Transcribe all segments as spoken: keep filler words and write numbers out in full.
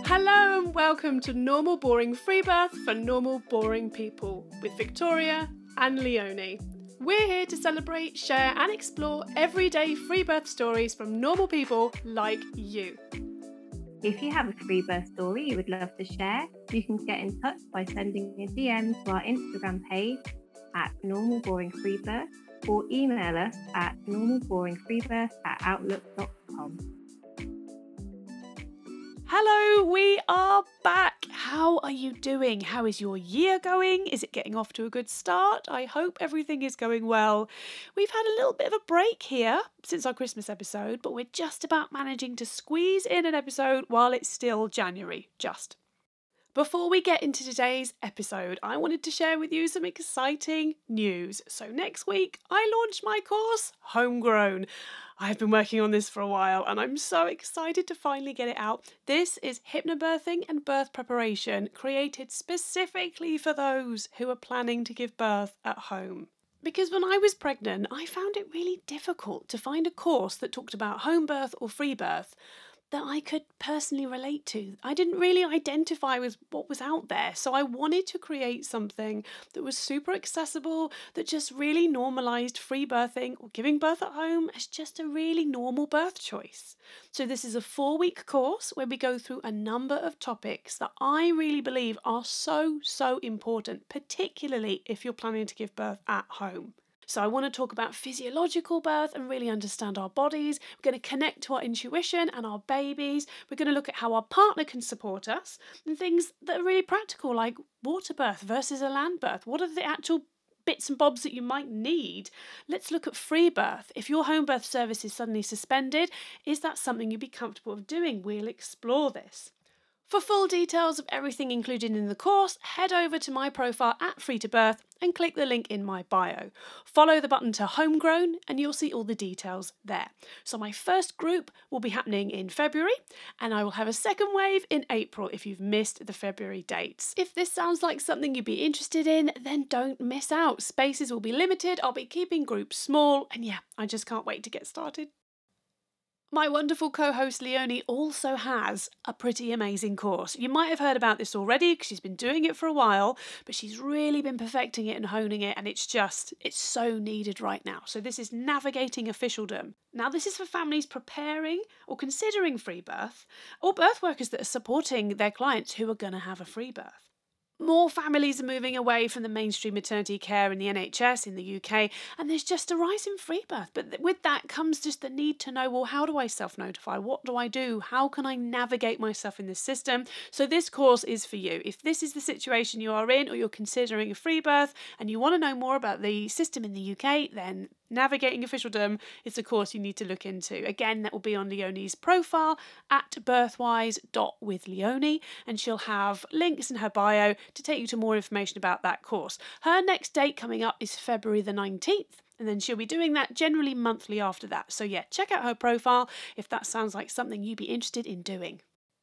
Hello and welcome to Normal Boring Free Birth for Normal Boring People with Victoria and Leonie. We're here to celebrate, share and explore everyday free birth stories from normal people like you. If you have a free birth story you would love to share, you can get in touch by sending a D M to our Instagram page at Normal Boring Free Birth or email us at normalboringfreebirth at outlook dot com. Hello, we are back. How are you doing? How is your year going? Is it getting off to a good start? I hope everything is going well. We've had a little bit of a break here since our Christmas episode, but we're just about managing to squeeze in an episode while it's still January, just. Before we get into today's episode, I wanted to share with you some exciting news. So next week, I launch my course, Homegrown. I've been working on this for a while and I'm so excited to finally get it out. This is hypnobirthing and birth preparation created specifically for those who are planning to give birth at home. Because when I was pregnant, I found it really difficult to find a course that talked about home birth or free birth that I could personally relate to. I didn't really identify with what was out there, so I wanted to create something that was super accessible, that just really normalised free birthing or giving birth at home as just a really normal birth choice. So this is a four-week course where we go through a number of topics that I really believe are so, so important, particularly if you're planning to give birth at home. So I want to talk about physiological birth and really understand our bodies. We're going to connect to our intuition and our babies. We're going to look at how our partner can support us and things that are really practical, like water birth versus a land birth. What are the actual bits and bobs that you might need? Let's look at free birth. If your home birth service is suddenly suspended, is that something you'd be comfortable with doing? We'll explore this. For full details of everything included in the course, head over to my profile at Free to Birth and click the link in my bio. Follow the button to Homegrown and you'll see all the details there. So my first group will be happening in February and I will have a second wave in April if you've missed the February dates. If this sounds like something you'd be interested in, then don't miss out. Spaces will be limited, I'll be keeping groups small, and yeah, I just can't wait to get started. My wonderful co-host Leonie also has a pretty amazing course. You might have heard about this already because she's been doing it for a while, but she's really been perfecting it and honing it, and it's just, it's so needed right now. So this is Navigating Officialdom. Now this is for families preparing or considering free birth, or birth workers that are supporting their clients who are going to have a free birth. More families are moving away from the mainstream maternity care in the N H S in the U K, and there's just a rise in free birth. But with that comes just the need to know, well, how do I self-notify? What do I do? How can I navigate myself in this system? So this course is for you. If this is the situation you are in, or you're considering a free birth and you want to know more about the system in the U K, then Navigating Officialdom is a course you need to look into. Again, that will be on Leonie's profile at birthwise dot with Leonie, and she'll have links in her bio to take you to more information about that course. Her next date coming up is February the nineteenth, and then she'll be doing that generally monthly after that. So yeah, check out her profile if that sounds like something you'd be interested in doing.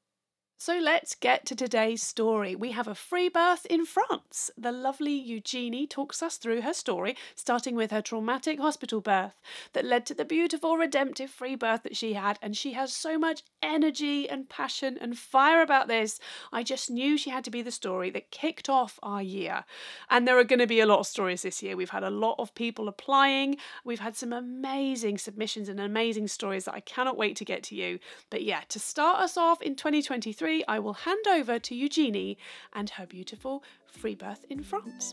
So let's get to today's story. We have a free birth in France. The lovely Eugenie talks us through her story, starting with her traumatic hospital birth that led to the beautiful redemptive free birth that she had, and she has so much energy and passion and fire about this. I just knew she had to be the story that kicked off our year. And there are going to be a lot of stories this year. We've had a lot of people applying. We've had some amazing submissions and amazing stories that I cannot wait to get to you. But yeah, to start us off in twenty twenty-three, I will hand over to Eugenie and her beautiful free birth in France.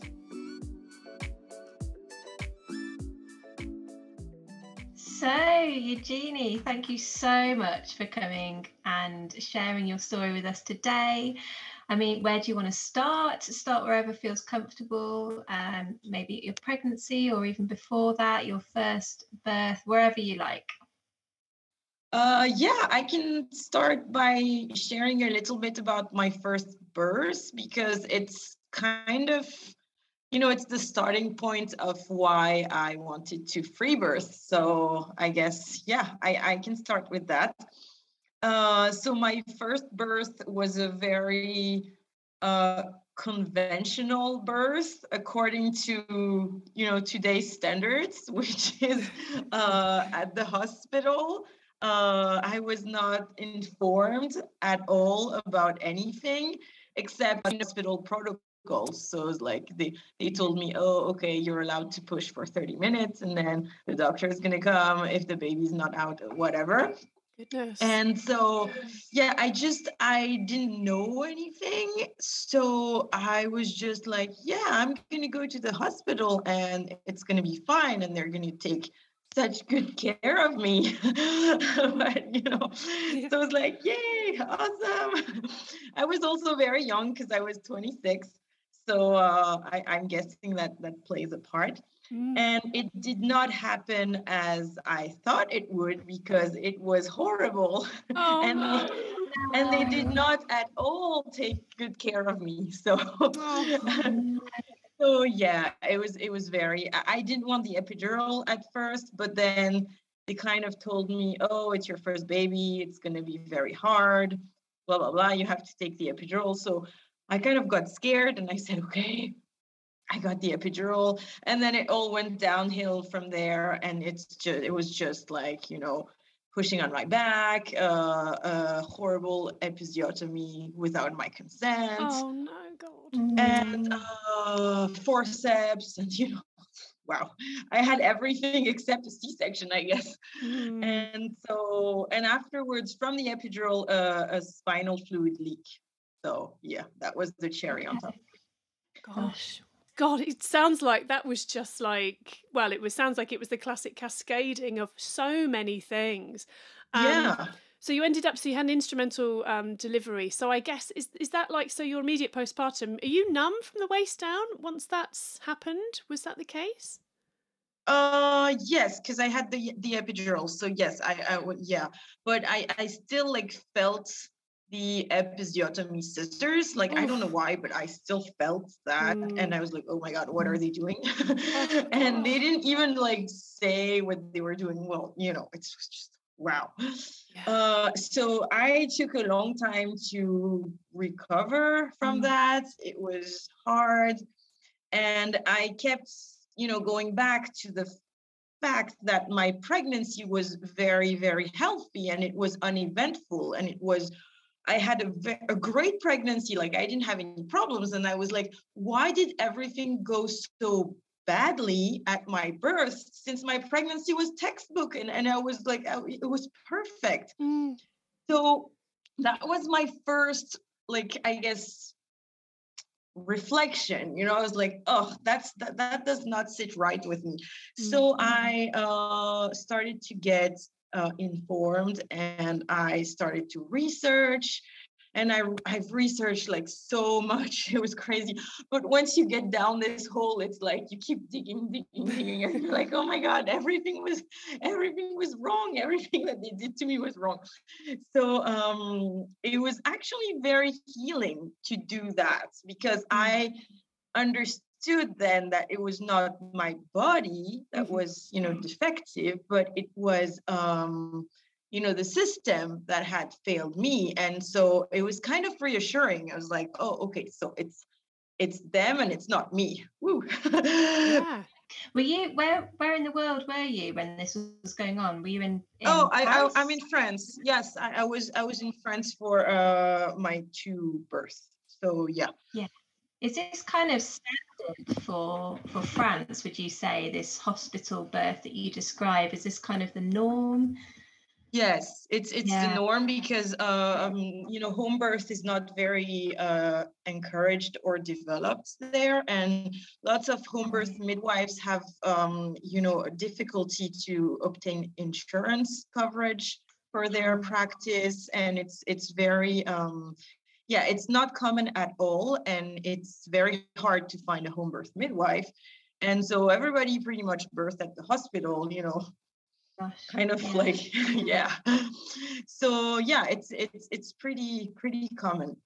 So, Eugenie, thank you so much for coming and sharing your story with us today. I mean, where do you want to start? Start wherever feels comfortable, um, maybe your pregnancy or even before that, your first birth, wherever you like. Uh, yeah, I can start by sharing a little bit about my first birth because it's kind of, you know, it's the starting point of why I wanted to free birth. So I guess, yeah, I, I can start with that. Uh, so my first birth was a very uh, conventional birth according to, you know, today's standards, which is uh, at the hospital. uh, I was not informed at all about anything except in hospital protocols. So it's like they, they told me, oh, okay, you're allowed to push for thirty minutes and then the doctor is going to come if the baby's not out or whatever. Goodness. And so, yeah, I just, I didn't know anything. So I was just like, yeah, I'm going to go to the hospital and it's going to be fine. And they're going to take such good care of me. But, you know, Yeah. so I was like, yay, awesome. I was also very young because I was twenty-six. So uh, I, I'm guessing that that plays a part. Mm. And it did not happen as I thought it would because it was horrible. Oh, and no. they, and they did not at all take good care of me. So Oh. so yeah, it was it was very I I didn't want the epidural at first, but then they kind of told me, oh, it's your first baby, it's gonna be very hard, blah blah blah. You have to take the epidural. So I kind of got scared and I said, okay, I got the epidural, and then it all went downhill from there. And it's just, it was just like, you know, pushing on my back, uh, a horrible episiotomy without my consent, Oh, no, God. and Mm. uh, forceps, and you know, wow, I had everything except a C-section, I guess. Mm. And so, and afterwards, from the epidural, uh, a spinal fluid leak. So yeah, that was the cherry on top. Gosh. God, it sounds like that was just like, well, it was sounds like it was the classic cascading of so many things. Um, Yeah. So you ended up, so you had an instrumental um, delivery. So I guess, is is that like, so your immediate postpartum, are you numb from the waist down once that's happened? Was that the case? Uh, yes, because I had the the epidural. So yes, I I would, yeah, but I I still like felt the episiotomy scissors. Like I don't know Oof. why, but I still felt that, Mm. and I was like, oh my God, what are they doing? Oh, And they God. didn't even like say what they were doing. Well, you know, it's just wow. Yeah. Uh, so I took a long time to recover from Mm. that. It was hard, and I kept, you know, going back to the fact that my pregnancy was very, very healthy and it was uneventful and it was, I had a, ve- a great pregnancy. Like I didn't have any problems. And I was like, why did everything go so badly at my birth since my pregnancy was textbook? And, and I was like, I- it was perfect. Mm. So that was my first, like, I guess, reflection. You know, I was like, oh, that's that, that does not sit right with me. So I uh started to get uh, informed, and I started to research, and I I've researched like so much. It was crazy. But once you get down this hole, it's like you keep digging, digging, digging, and you're like, oh my God, everything was everything was wrong. Everything that they did to me was wrong. So um, it was actually very healing to do that because I understood then that it was not my body that Mhm. was, you know, defective, but it was, um, you know, the system that had failed me. And so it was kind of reassuring. I was like, oh, okay, so it's it's them and it's not me. Woo. Yeah. Were you where where in the world were you when this was going on? Were you in, in Oh, I, I Paris? I'm in France. Yes, I, I was I was in France for uh my two births. So yeah. Yeah. Is this kind of standard for for France, would you say, this hospital birth that you describe? Is this kind of the norm? Yes, it's it's the Yeah. norm because uh, um, you know, home birth is not very uh, encouraged or developed there, and lots of home birth midwives have um, you know, a difficulty to obtain insurance coverage for their practice, and it's it's very um, yeah, it's not common at all, and it's very hard to find a home birth midwife, and so everybody pretty much birthed at the hospital, you know, Gosh. kind of Yeah. like yeah. So yeah, it's it's it's pretty pretty common.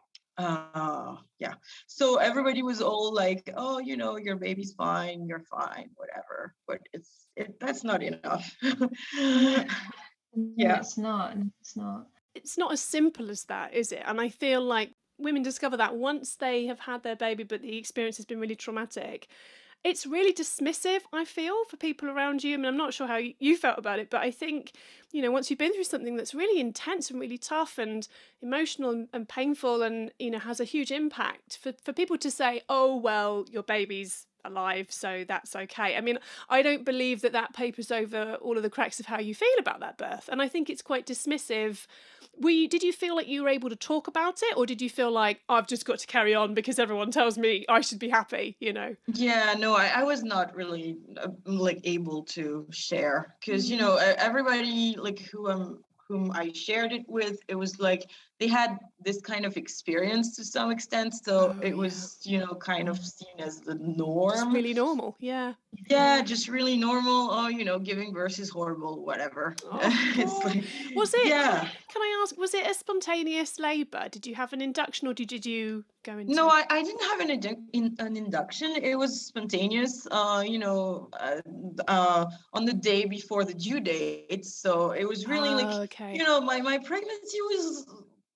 Uh yeah, so everybody was all like, oh, you know, your baby's fine, you're fine, whatever, but it's it that's not enough. No, Yeah. it's not. No, it's not. It's not as simple as that, is it? And I feel like women discover that once they have had their baby, but the experience has been really traumatic, it's really dismissive, I feel, for people around you. I mean, I'm not sure how you felt about it, but I think you know, once you've been through something that's really intense and really tough and emotional and, and painful and, you know, has a huge impact, for, for people to say, oh, well, your baby's alive, so that's okay. I mean, I don't believe that that papers over all of the cracks of how you feel about that birth. And I think it's quite dismissive. Were you, did you feel like you were able to talk about it, or did you feel like, I've just got to carry on because everyone tells me I should be happy, you know? Yeah, no, I, I was not really uh, like able to share because, you know, e- everybody like who um whom I shared it with, it was like they had this kind of experience to some extent. So Oh, it yeah. was, you know, kind of seen as the Just norm. really normal. Yeah. Yeah, just really normal. Oh, you know, giving birth is horrible, whatever. Oh, It's God. like, Was it, can, yeah. can I ask, was it a spontaneous labour? Did you have an induction, or did, did you go into... No, I, I didn't have an indu- in, an induction. It was spontaneous. Uh, you know, uh, uh, on the day before the due date. So it was really like, Oh, okay. you know, my my pregnancy was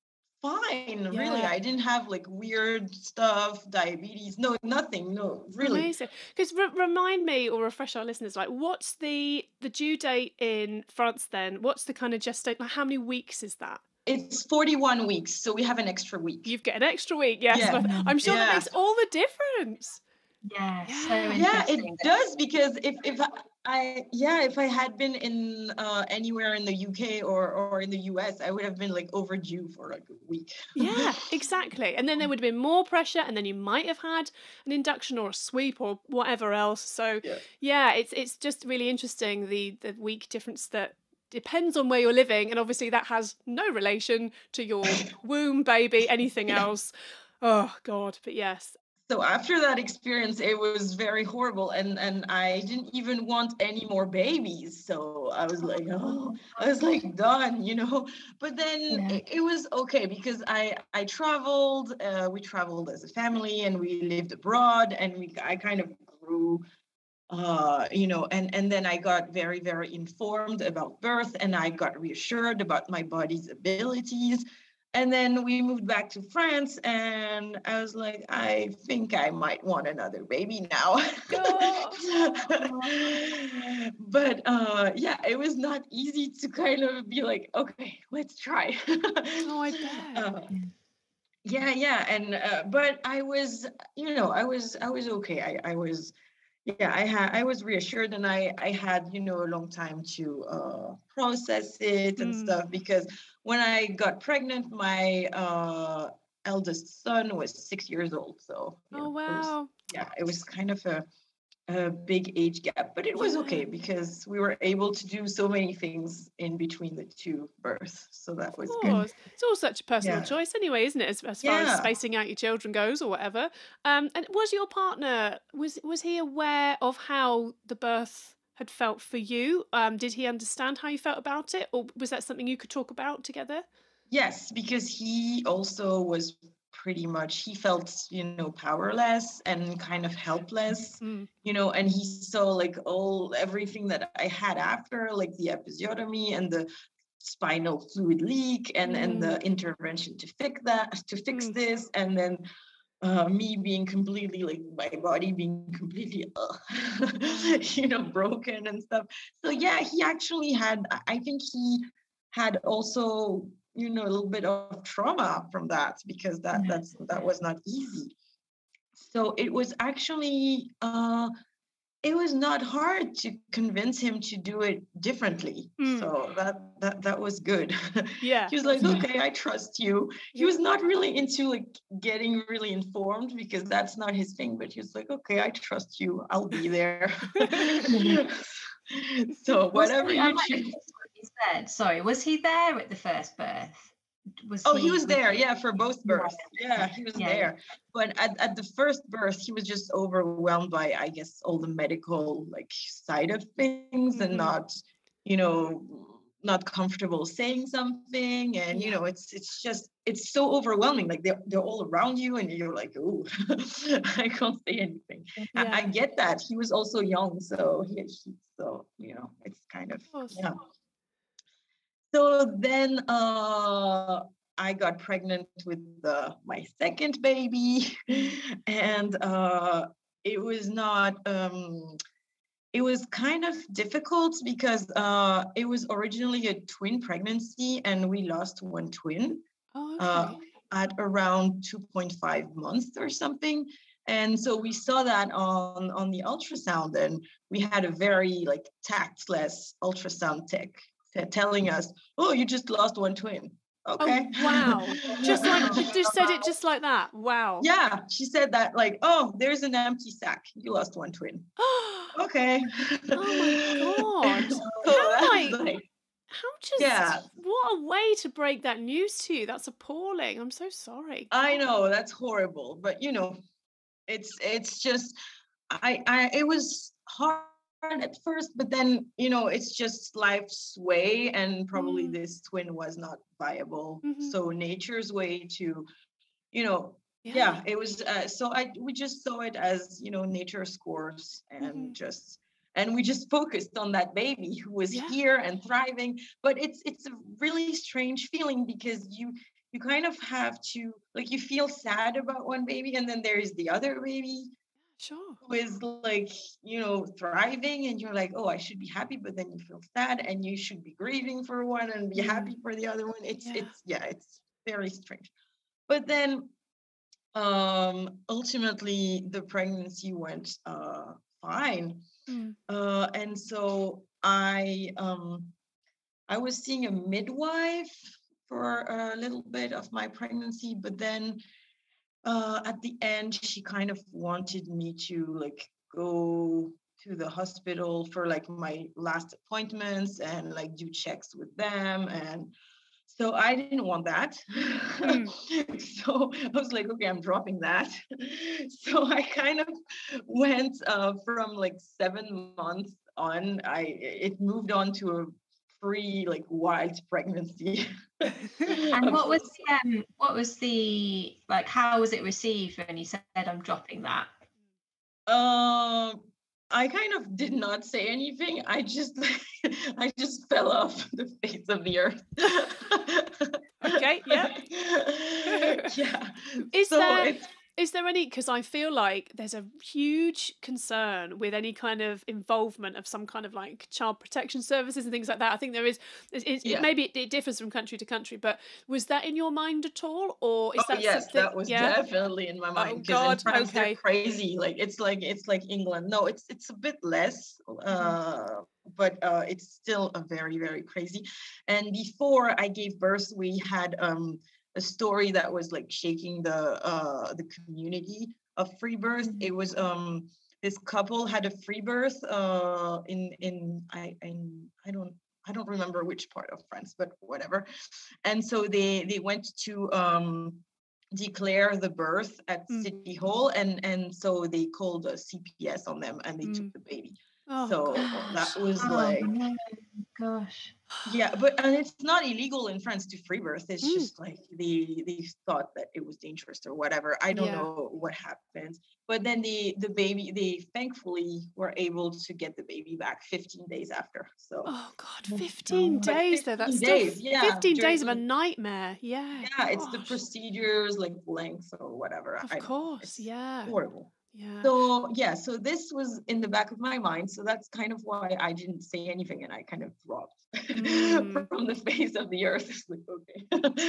fine. Really, Yeah. I didn't have like weird stuff, diabetes. No, nothing. No, really. Amazing. Because re- remind me, or refresh our listeners, like, what's the the due date in France then? What's the kind of gestation? Like, how many weeks is that? It's forty-one weeks, so we have an extra week. You've got an extra week, yes. Yeah. And I- I'm sure that Yeah. makes all the difference. Yeah, so Yeah. Yeah, it interesting. does, because if if I, I yeah, if I had been in uh anywhere in the U K or or in the U S, I would have been like overdue for like a week. Yeah, exactly. And then there would have been more pressure, and then you might have had an induction or a sweep or whatever else. So Yeah. yeah, it's it's just really interesting, the the week difference that depends on where you're living, and obviously that has no relation to your womb, baby, anything Yeah. else. Oh God, but yes. So after that experience, it was very horrible, and and I didn't even want any more babies. So I was like, oh, I was like done, you know. But then Yeah. it, it was okay, because I I traveled. Uh, we traveled as a family, and we lived abroad, and we I kind of grew. Uh, you know, and and then I got very very informed about birth, and I got reassured about my body's abilities. And then we moved back to France, and I was like, I think I might want another baby now. But uh, yeah, it was not easy to kind of be like, okay, let's try. Oh, I bet. Uh, yeah, yeah, and uh, but I was, you know, I was, I was okay. I, I was, yeah, I had, I was reassured, and I, I had, you know, a long time to uh, process it and Mm. stuff, because when I got pregnant, my uh, eldest son was six years old. So you Oh know, it was, wow. yeah, it was kind of a, a big age gap, but it was Yeah. okay, because we were able to do so many things in between the two births. So that was Of good. course. It's all such a personal Yeah. choice anyway, isn't it? As, as far as Yeah. spacing out your children goes or whatever. Um, and was your partner, was was he aware of how the birth had felt for you? Um, did he understand how you felt about it? Or was that something you could talk about together? Yes, because he also was pretty much, he felt, you know, powerless and kind of helpless, Mm. you know, and he saw like all everything that I had after, like the episiotomy and the spinal fluid leak, and and the intervention to fix that, to fix Mm. this, and then uh, me being completely like my body being completely uh, you know, broken and stuff. So yeah, he actually had, I I think he had also, you know, a little bit of trauma from that, because that Yeah. that's that was not easy. So it was actually uh it was not hard to convince him to do it differently. Mm. So that that that was good. Yeah. He was like, Yeah. okay, I trust you. He Yeah. was not really into like getting really informed, because that's not his thing, but he was like, okay, I trust you. I'll be there. So Was whatever he, I you might have choose. missed what you said. Sorry, was he there at the first birth? Was Oh, he was there, he- yeah, for both Yeah. births. Yeah, he was Yeah, yeah. there. But at, at the first birth, he was just overwhelmed by, I guess, all the medical like side of things, and Mhm. not, you know, not comfortable saying something. And you Yeah. know, it's it's just it's so overwhelming. Like they're they're all around you, and you're like, oh, I can't say anything. I, I Yeah. get that. He was also young, so he, he so you know, it's kind of Of course. yeah. So then uh, I got pregnant with uh, my second baby, and uh, it was not. Um, it was kind of difficult because uh, it was originally a twin pregnancy, and we lost one twin Oh, uh, okay. at around two point five months or something. And so we saw that on on the ultrasound, and we had a very like tactless ultrasound tech t- telling us, "Oh, you just lost one twin." Okay. Oh, wow. Just like, just said it just like that. Wow. Yeah, she said that like, "Oh, there's an empty sac. You lost one twin." Okay. Oh my God. So How that was like, like, how just, yeah, what a way to break that news to you. That's appalling. I'm so sorry. I know that's horrible, but you know, it's it's just I I it was hard at first, but then you know it's just life's way, and probably Mm. this twin was not viable. Mhm. So nature's way to, you know, Yeah. yeah, it was. Uh, so I we just saw it as you know nature's course, and Mhm. just and we just focused on that baby who was Yeah. here and thriving. But it's it's a really strange feeling because you you kind of have to like you feel sad about one baby, and then there is the other baby Sure. who is like you know thriving, and you're like, oh, I should be happy, but then you feel sad, and you should be grieving for one and be Mm. happy for the other one. It's Yeah. it's yeah, it's very strange. But then um ultimately the pregnancy went uh fine. Mm. Uh and so I um I was seeing a midwife for a little bit of my pregnancy, but then uh at the end she kind of wanted me to like go to the hospital for like my last appointments and like do checks with them. And so I didn't want that. Mm. So I was like, okay, I'm dropping that. So I kind of went uh, from like seven months on. I it moved on to a pre like wild pregnancy. And what was the um, what was the like? How was it received when you said I'm dropping that? Um, I kind of did not say anything. I just, I just fell off the face of the earth. Okay, yeah. Yeah. Is So there it's is there any, because I feel like there's a huge concern with any kind of involvement of some kind of like child protection services and things like that. I think there is, it, it, Yeah. maybe it, it differs from country to country, but was that in your mind at all? Or is oh that yes, something? that was Yeah. definitely in my mind. Oh 'Cause God, in France okay. they're crazy. Like it's like it's like England. No, it's it's a bit less, uh, but uh, it's still a very very crazy. And before I gave birth, we had um a story that was like shaking the uh the community of free birth. Mhm. It was um this couple had a free birth uh in in I in I don't I don't remember which part of France, but whatever. And so they they went to um declare the birth at Mm. City Hall, and and so they called a C P S on them, and they Mm. took the baby. Oh So gosh. that was Oh like no, gosh. yeah, but and it's not illegal in France to free birth. It's Mm. just like they they thought that it was dangerous or whatever. I don't Yeah. know what happened. But then the the baby, they thankfully were able to get the baby back fifteen days after. So Oh God, Oh, fifteen God. But days though. That's fifteen still days, yeah, fifteen days of a during- nightmare. Yeah. yeah, it's the gosh. procedures like length or whatever. Of I don't know. course, It's yeah. horrible. Yeah. So yeah, so this was in the back of my mind. So that's kind of why I didn't say anything, and I kind of dropped Mm. from the face of the earth. It's like okay.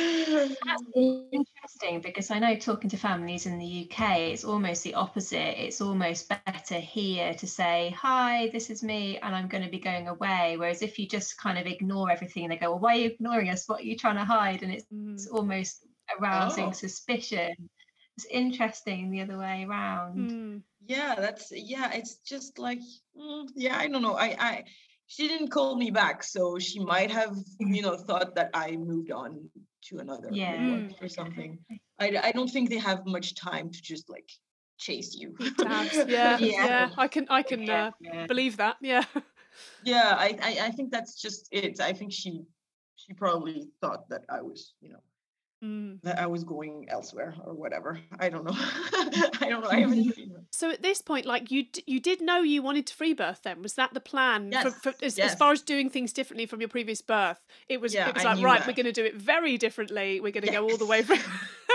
That's interesting because I know talking to families in the U K, it's almost the opposite. It's almost better here to say, hi, this is me, and I'm going to be going away. Whereas if you just kind of ignore everything and they go, well, why are you ignoring us? What are you trying to hide? And it's, Mm. it's almost arousing Oh. suspicion. It's interesting the other way around. Mm. Yeah, that's yeah. It's just like mm, yeah. I don't know. I I she didn't call me back, so she might have you know thought that I moved on to another Yeah. midwife or something. I I don't think they have much time to just like chase you. Keep tabs. Yeah, Yeah. yeah. I can I can Yeah, uh, yeah. believe that. Yeah. Yeah, I, I I think that's just it. I think she she probably thought that I was you know Mm. that I was going elsewhere or whatever. I don't know. I don't know. I haven't seen her. So at this point, like you, d- you did know you wanted to free birth. Then was that the plan? Yes, For, for, as, as yes. far as doing things differently from your previous birth, it was. Yeah, it was I like knew right, that. we're going to do it very differently. We're going to go all the way Yes. from.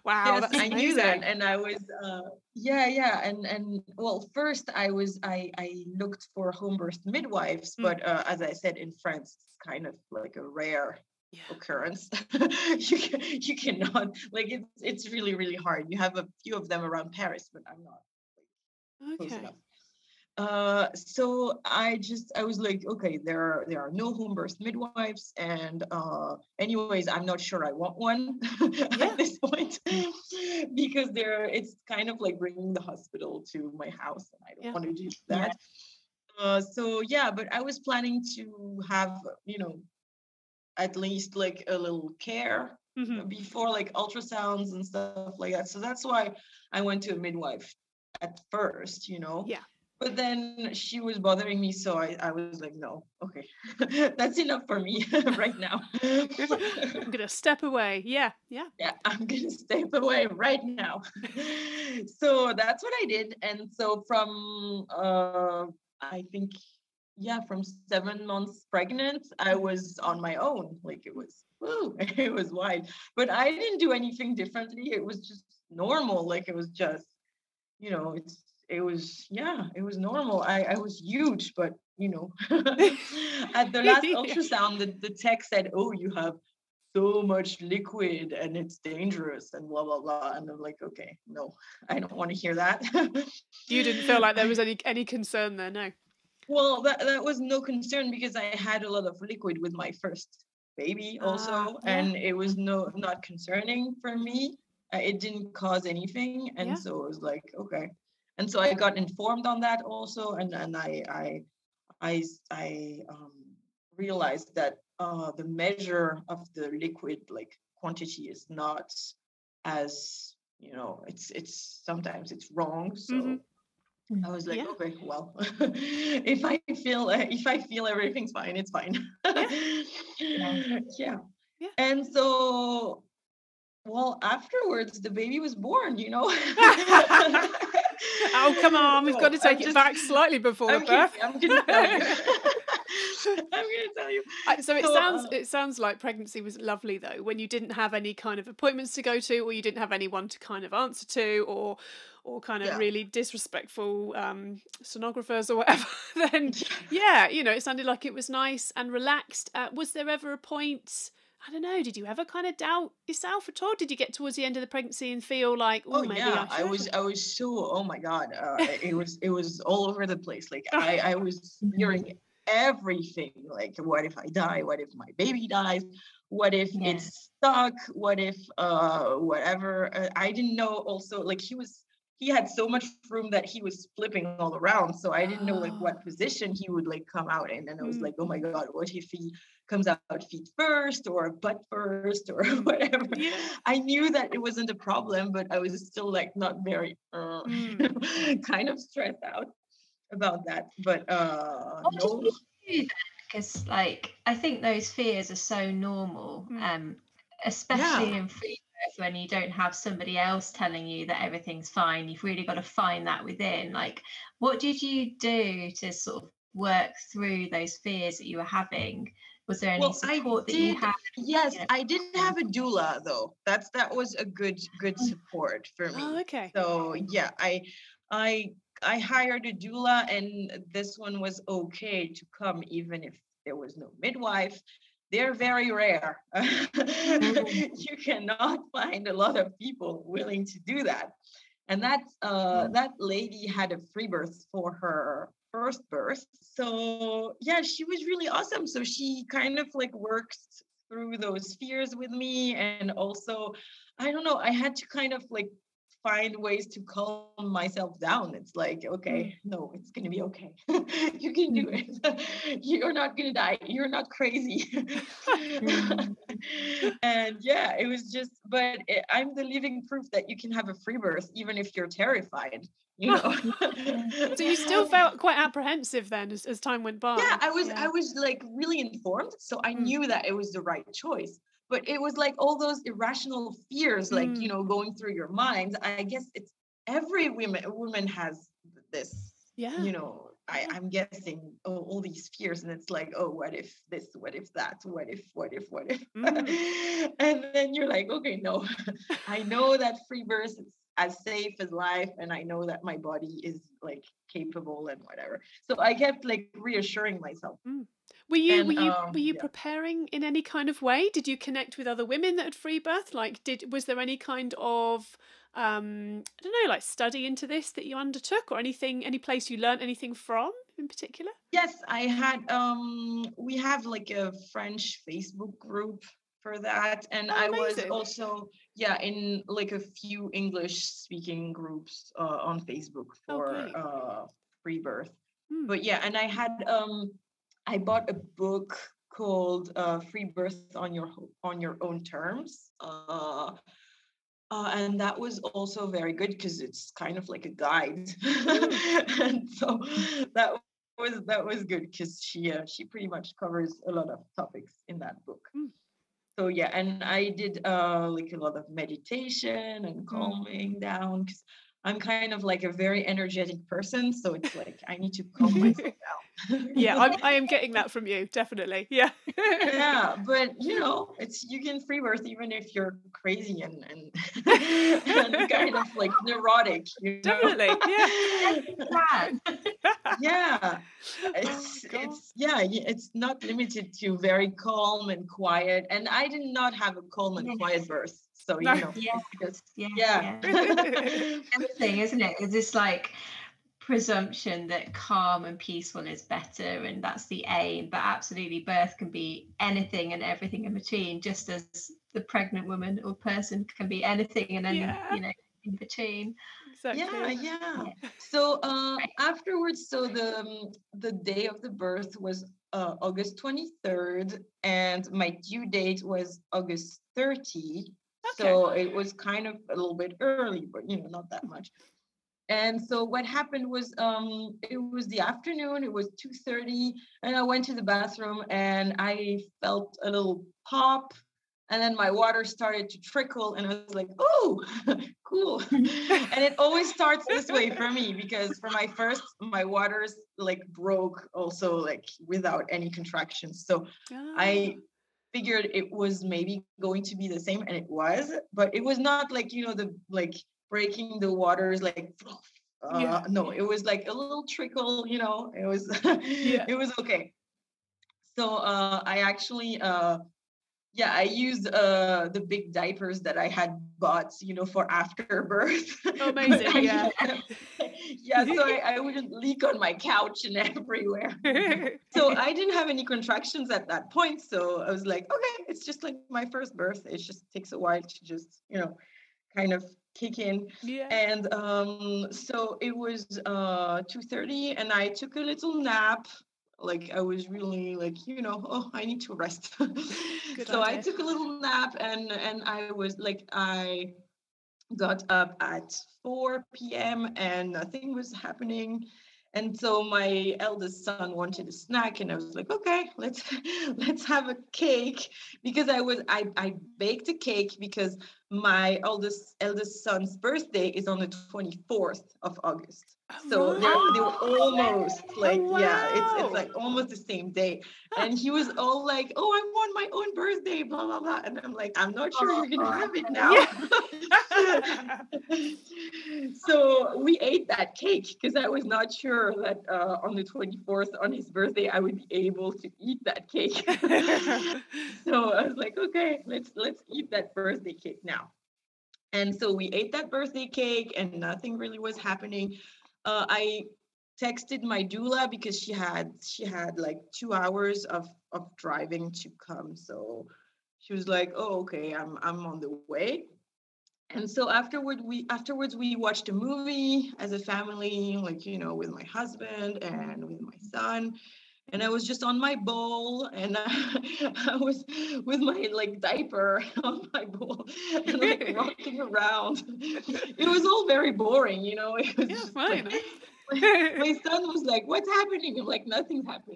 Wow, Yes, that's I knew that, amazing. and I was, uh, yeah, yeah, and and well, first I was I I looked for home birth midwives, Mm, but uh, as I said, in France, it's kind of like a rare yeah. occurrence. you can, you cannot like it's it's really really hard. You have a few of them around Paris, but I'm not close Okay. enough. Uh, so I just I was like, okay, there are there are no home birth midwives, and uh, anyways, I'm not sure I want one Yeah. at this point because there it's kind of like bringing the hospital to my house, and I don't Yeah. want to do Yeah. that. Uh, so yeah, but I was planning to have you know at least like a little care Hmm. before like ultrasounds and stuff like that. So that's why I went to a midwife at first, you know. Yeah. But then she was bothering me, so I, I was like, no, okay, that's enough for me right now. I'm gonna step away. Yeah. Yeah. Yeah, I'm gonna step away right now. So that's what I did. And so from uh I think yeah, from seven months pregnant, I Mhm. was on my own. Like it was woo, it was wild. But I didn't do anything differently. It was just normal. Like it was just, you know, it's it was yeah, it was normal. I, I was huge, but you know, at the last Yeah. ultrasound, the, the tech said, oh, you have so much liquid and it's dangerous and blah blah blah. And I'm like, okay, no, I don't want to hear that. You didn't feel like there was any any concern there, no. Well, that that was no concern because I had a lot of liquid with my first baby Ah, also, yeah. and it was no not concerning for me. Uh, it didn't cause anything, and Yeah. so it was like okay. And so I got informed on that also, and and I I I s- I um, realized that uh, the measure of the liquid like quantity is not as you know it's it's sometimes it's wrong. Hmm. So I was like, Yeah. okay, well, if I feel uh, if I feel everything's fine, it's fine. Yeah. Yeah. Yeah. Yeah. And so, well, afterwards, the baby was born. You know. Oh, come on, we've got No, to take I'm it just. back slightly before the I'm kidding. birth. I'm gonna tell you. I'm gonna tell you. I- So it So, sounds uh, it sounds like pregnancy was lovely though, when you didn't have any kind of appointments to go to, or you didn't have anyone to kind of answer to, or or kind of yeah. really disrespectful um, sonographers or whatever. Then yeah, you know, it sounded like it was nice and relaxed. Uh, was there ever a point? I don't know. Did you ever kind of doubt yourself at all? Did you get towards the end of the pregnancy and feel like, Oh oh, maybe yeah, I I should? was I was so oh my God, uh, it was it was all over the place. Like I I was Mhm. fearing everything. Like what if I die? What if my baby dies? What if Yeah. it's stuck? What if uh whatever? Uh, I didn't know also like he was he had so much room that he was flipping all around. So I didn't know like Oh, what position he would like come out in. And I was mm, like, oh my God, what if he comes out feet first or butt first or whatever? yeah. I knew that it wasn't a problem, but I was still like not very uh, Mm. kind of stressed out about that. But uh What did no, you do then? Because like I think those fears are so normal, Mm. um, yeah. especially in free birth when you don't have somebody else telling you that everything's fine. You've really got to find that within. Like, what did you do to sort of work through those fears that you were having? Was there any Well, I support that you did. had? Yes, You know, I did have a doula though. That's that was a good good Mm. support for Oh, me. okay. So yeah, I I I hired a doula, and this one was okay to come even if there was no midwife. They're very rare. You cannot find a lot of people willing to do that. And that uh, that lady had a free birth for her first birth. So yeah, she was really awesome. So she kind of like worked through those fears with me, and also, I don't know, I had to kind of like find ways to calm myself down. It's like, Mm. okay, no, it's gonna be okay. You can do Mhm. it. You're not gonna die. You're not crazy. Mm. And yeah, it was just, but it, I'm the living proof that you can have a free birth even if you're terrified, you know. Yeah. So you still felt quite apprehensive then as, as time went Yeah, by? I was I Yeah. was like really informed, so I Mm. knew that it was the right choice. But it was like all those irrational fears, like you Mm. know, going through your mind. I guess it's every woman woman has this, Yeah. you know, I, I'm guessing all, all these fears, and it's like, oh, what if this, what if that, what if, what if, what if, Mm. and then you're like, okay, no, I know that free birth is as safe as life, and I know that my body is like capable and whatever. So I kept like reassuring myself. Mm. Were you And were you um, were you yeah. preparing in any kind of way? Did you connect with other women that had free birth? Like, did was there any kind of um, I don't know, like study into this that you undertook, or anything, any place you learned anything from in particular? Yes, I had um we have like a French Facebook group for that, and Oh, I was amazing. also, yeah, in like a few English speaking groups uh, on Facebook Oh, for great. uh free birth. Mm. But yeah, and I had um I bought a book called uh Free Birth on Your Ho- on Your Own Terms. Uh uh, and that was also very good because it's kind of like a guide, Mm. and so that was that was good because she uh, she pretty much covers a lot of topics in that book. Mm. So yeah, and I did uh, like a lot of meditation and Mm. calming down because I'm kind of like a very energetic person, so it's like I need to calm myself down. Yeah, I'm I am getting that from you, definitely. Yeah. Yeah, but you know, it's you can free birth even if you're crazy and and, and kind of like neurotic, you know. Definitely. Yeah. Plan. Yeah, Oh, it's God. it's yeah, y- it's not limited to very calm and quiet. And I did not have a calm and Yes. quiet birth, so you No. know, Yes, it's just yes, yeah. yes. Everything, isn't it? It's this like presumption that calm and peaceful is better, and that's the aim. But absolutely, birth can be anything and everything in between, just as the pregnant woman or person can be anything and any, Yeah. you know, in between. Yeah, Exactly. yeah. Yeah. So uh Right. afterwards, so the um, the day of the birth was uh, August twenty-third, and my due date was August thirtieth. Okay. So it was kind of a little bit early, but you know, not that much. And so what happened was um it was the afternoon, it was two thirty, and I went to the bathroom and I felt a little pop, and then my water started to trickle, and I was like, oh, cool. And it always starts this way for me because for my first, my waters like broke also like without any contractions. So Ah. I figured it was maybe going to be the same, and it was, but it was not like, you know, the like breaking the waters like uh Yeah. no, it was like a little trickle, you know, it was Yeah. it was okay. So uh I actually uh yeah, I used uh the big diapers that I had bought, you know, for after birth. Oh, But amazing. I Yeah. used them- yeah, so I, I wouldn't leak on my couch and everywhere. So I didn't have any contractions at that point. So I was like, okay, it's just like my first birth. It just takes a while to just, you know, kind of kick in. Yeah. And um, so it was uh two thirty, and I took a little nap. Like I was really like, you know, oh, I need to rest. Good So I idea. took a little nap, and and I was like, I got up at four p.m. and nothing was happening. And so my eldest son wanted a snack, and I was like, okay, let's let's have a cake, because I was I I baked a cake because my eldest eldest son's birthday is on the twenty-fourth of August. So Right. they're they were almost like, Oh, yeah, it's wow. it's like almost the same day. And he was all like, oh, I want my own birthday, blah blah blah. And I'm like, I'm not sure you're gonna have it now. Yeah. So we ate that cake because I was not sure that uh, on the twenty-fourth, on his birthday, I would be able to eat that cake. So I was like, okay, let's let's eat that birthday cake now. And so we ate that birthday cake, and nothing really was happening. Uh, I texted my doula because she had she had like two hours of of driving to come. So she was like, oh, okay, I'm I'm on the way. And so afterward we afterwards we watched a movie as a family, like, you know, with my husband and with my son. And I was just on my bowl, and I, I was with my like diaper on my bowl and like rocking around. It was all very boring, you know. It was Yeah, just fine. like my, my son was like, what's happening? I'm like, nothing's happening.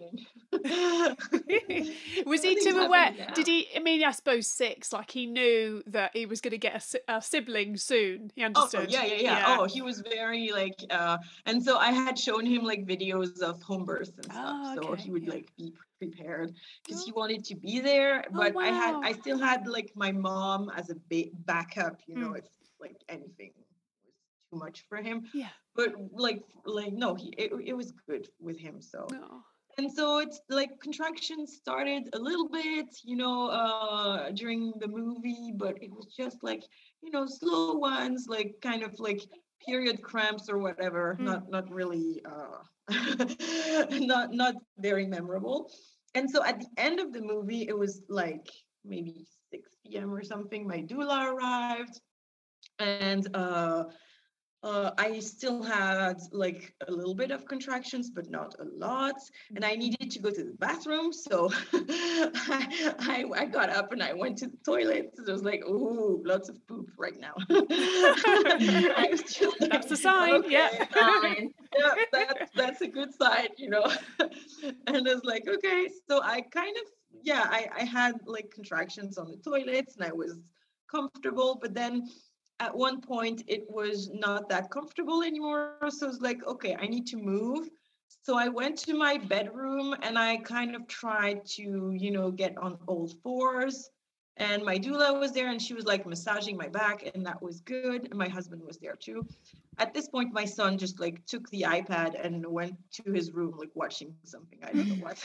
Was he Things too happen, aware? yeah. Did he? I mean, I suppose six. Like he knew that he was going to get a, si- a sibling soon. He Oh understood. yeah, yeah, yeah. Oh, he was very like, uh, and so I had shown him like videos of home births and stuff, Oh, so okay. he would Yeah. like be prepared because he Oh. wanted to be there. Oh, But I had, wow. I still had like my mom as a ba- backup, you know, Mm. if like anything was too much for him. Yeah. But like, like no, he it, it was good with him. So Oh. and so it's like contractions started a little bit, you know, uh, during the movie, but it was just like, you know, slow ones, like kind of like period cramps or whatever. Mm. Not not really, uh, not not very memorable. And so at the end of the movie, it was like maybe six p m or something. My doula arrived, and uh, uh, I still had like a little bit of contractions, but not a lot. And I needed to go to the bathroom. So I, I, I got up and I went to the toilet. So I was like, ooh, lots of poop right now. I was just like, That's the sign. okay, Yeah. Fine. yeah, that, that's a good sign, you know. And I was like, okay. So I kind of, yeah, I, I had like contractions on the toilets and I was comfortable. But then at one point it was not that comfortable anymore. So I was like, okay, I need to move. So I went to my bedroom and I kind of tried to, you know, get on all fours. And my doula was there and she was like massaging my back, and that was good. And my husband was there too. At this point, my son just like took the iPad and went to his room, like watching something. I don't know what.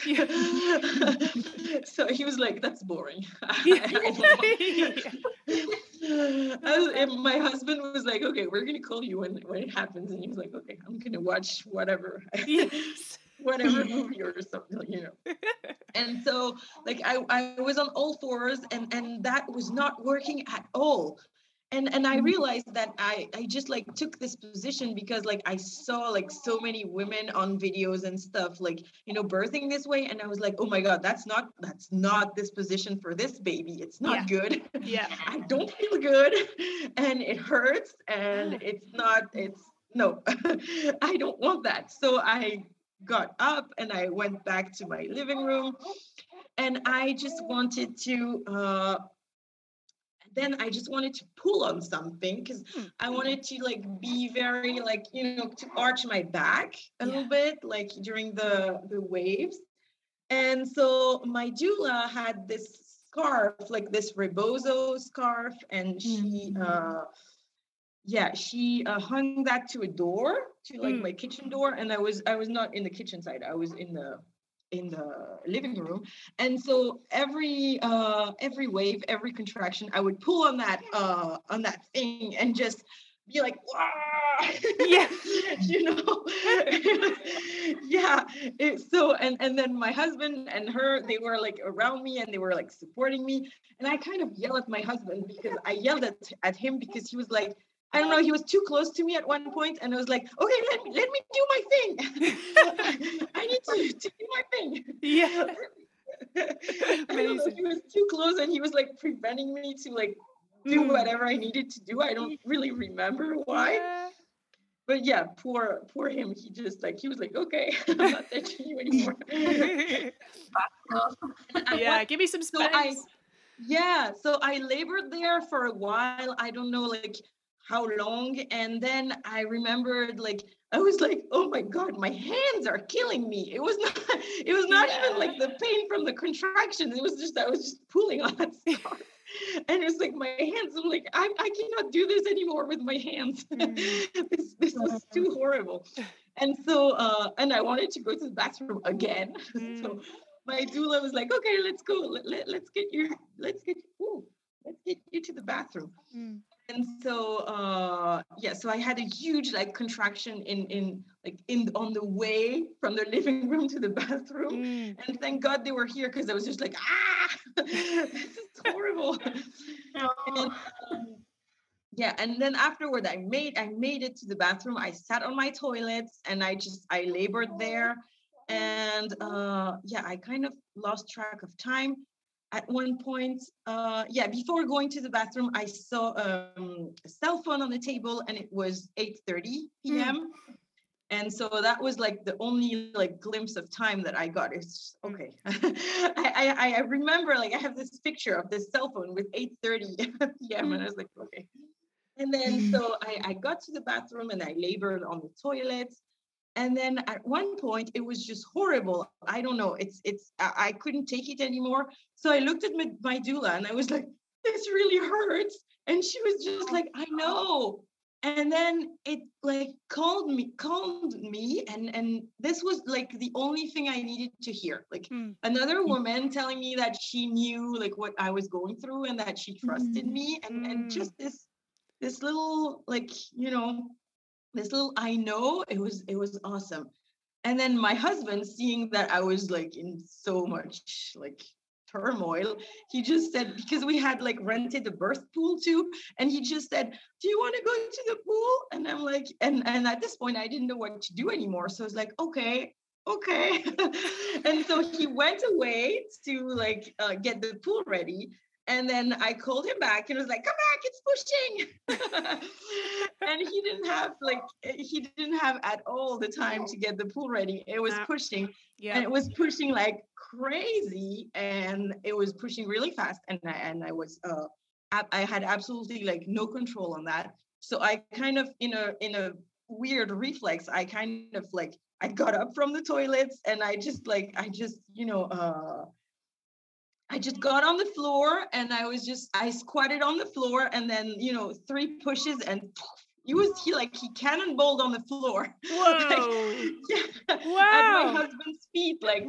So he was like, that's boring. I, I was, and my husband was like, okay, we're gonna call you when, when it happens. And he was like, okay, I'm gonna watch whatever. Yes. Whatever movie or something, you know. And so like I, I was on all fours, and, and that was not working at all. And and I realized that I, I just like took this position because like I saw like so many women on videos and stuff, like, you know, birthing this way. And I was like, oh my God, that's not that's not this position for this baby. It's not Yeah. good. Yeah. I don't feel good, and it hurts, and Ah. it's not, it's no, I don't want that. So I got up and I went back to my living room, and I just wanted to uh then I just wanted to pull on something because Hmm. I wanted to like be very like, you know, to arch my back a Yeah. little bit like during the the waves. And so my doula had this scarf, like this rebozo scarf, and she Mm. uh yeah, she uh, hung that to a door, to like Mm. my kitchen door, and I was I was not in the kitchen side. I was in the in the living room. And so every uh every wave, every contraction, I would pull on that uh on that thing and just be like, "Wah!" Yeah. You know. Yeah. It, so and and then my husband and her, they were like around me and they were like supporting me. And I kind of yelled at my husband because I yelled at, at him because he was like, I don't know, he was too close to me at one point, and I was like, okay, let me let me do my thing. I need to, to do my thing. Yeah. I don't know, Amazing. he was too close and he was like preventing me to like do Mm. whatever I needed to do. I don't really remember why. Yeah. But yeah, poor poor him. He just like he was like, okay, I'm not touching you anymore. At Yeah. one- Give me some so I space. yeah, so I labored there for a while. I don't know like how long. And then I remembered like I was like, oh my God, my hands are killing me. It was not it was not even like the pain from the contractions. It was just I was just pulling on that scarf. And it's like my hands, I'm like, I, I cannot do this anymore with my hands. Mm. this this was too horrible. And so uh and I wanted to go to the bathroom again. So Mm. my doula was like, okay, let's go. Let, let, let's get you, let's get ooh, let's get you to the bathroom. Mm. And so uh yeah, so I had a huge like contraction in in like in on the way from the living room to the bathroom. Mm. And thank God they were here because I was just like, ah, this is horrible. And, Oh. um, yeah, and then afterward I made I made it to the bathroom. I sat on my toilets and I just I labored there. And uh yeah, I kind of lost track of time at one point. Uh yeah, before going to the bathroom, I saw um a cell phone on the table and it was eight thirty p.m. And so that was like the only like glimpse of time that I got. It's okay. I, I I remember like I have this picture of this cell phone with eight thirty p m and I was like, okay. And then so I, I got to the bathroom and I labored on the toilet. And then at one point it was just horrible. I don't know. It's it's I, I couldn't take it anymore. So I looked at my, my doula and I was like, this really hurts. And she was just like, I know. And then it like called me, calmed me. And, and this was like the only thing I needed to hear. Like mm. another woman telling me that she knew like what I was going through and that she trusted mm. me. And, mm. and just this, this little, like, you know, this little, I know, it was, it was awesome. And then my husband, seeing that I was like in so much like turmoil, he just said, because we had like rented a birth pool too, and he just said, do you want to go to the pool? And I'm like, and and at this point I didn't know what to do anymore, so I was like, okay okay and so he went away to like uh, get the pool ready, and then I called him back and was like, come back, it's pushing. And he didn't have like he didn't have at all the time to get the pool ready. It was pushing, yeah, and it was pushing like crazy, and it was pushing really fast, and I, and I was uh I had absolutely like no control on that. So I kind of in a in a weird reflex, I kind of like I got up from the toilets and I just like I just you know uh I just got on the floor and I was just I squatted on the floor, and then you know three pushes and he was he like he cannonballed on the floor. Whoa! Like, yeah, wow! At my husband's feet, like.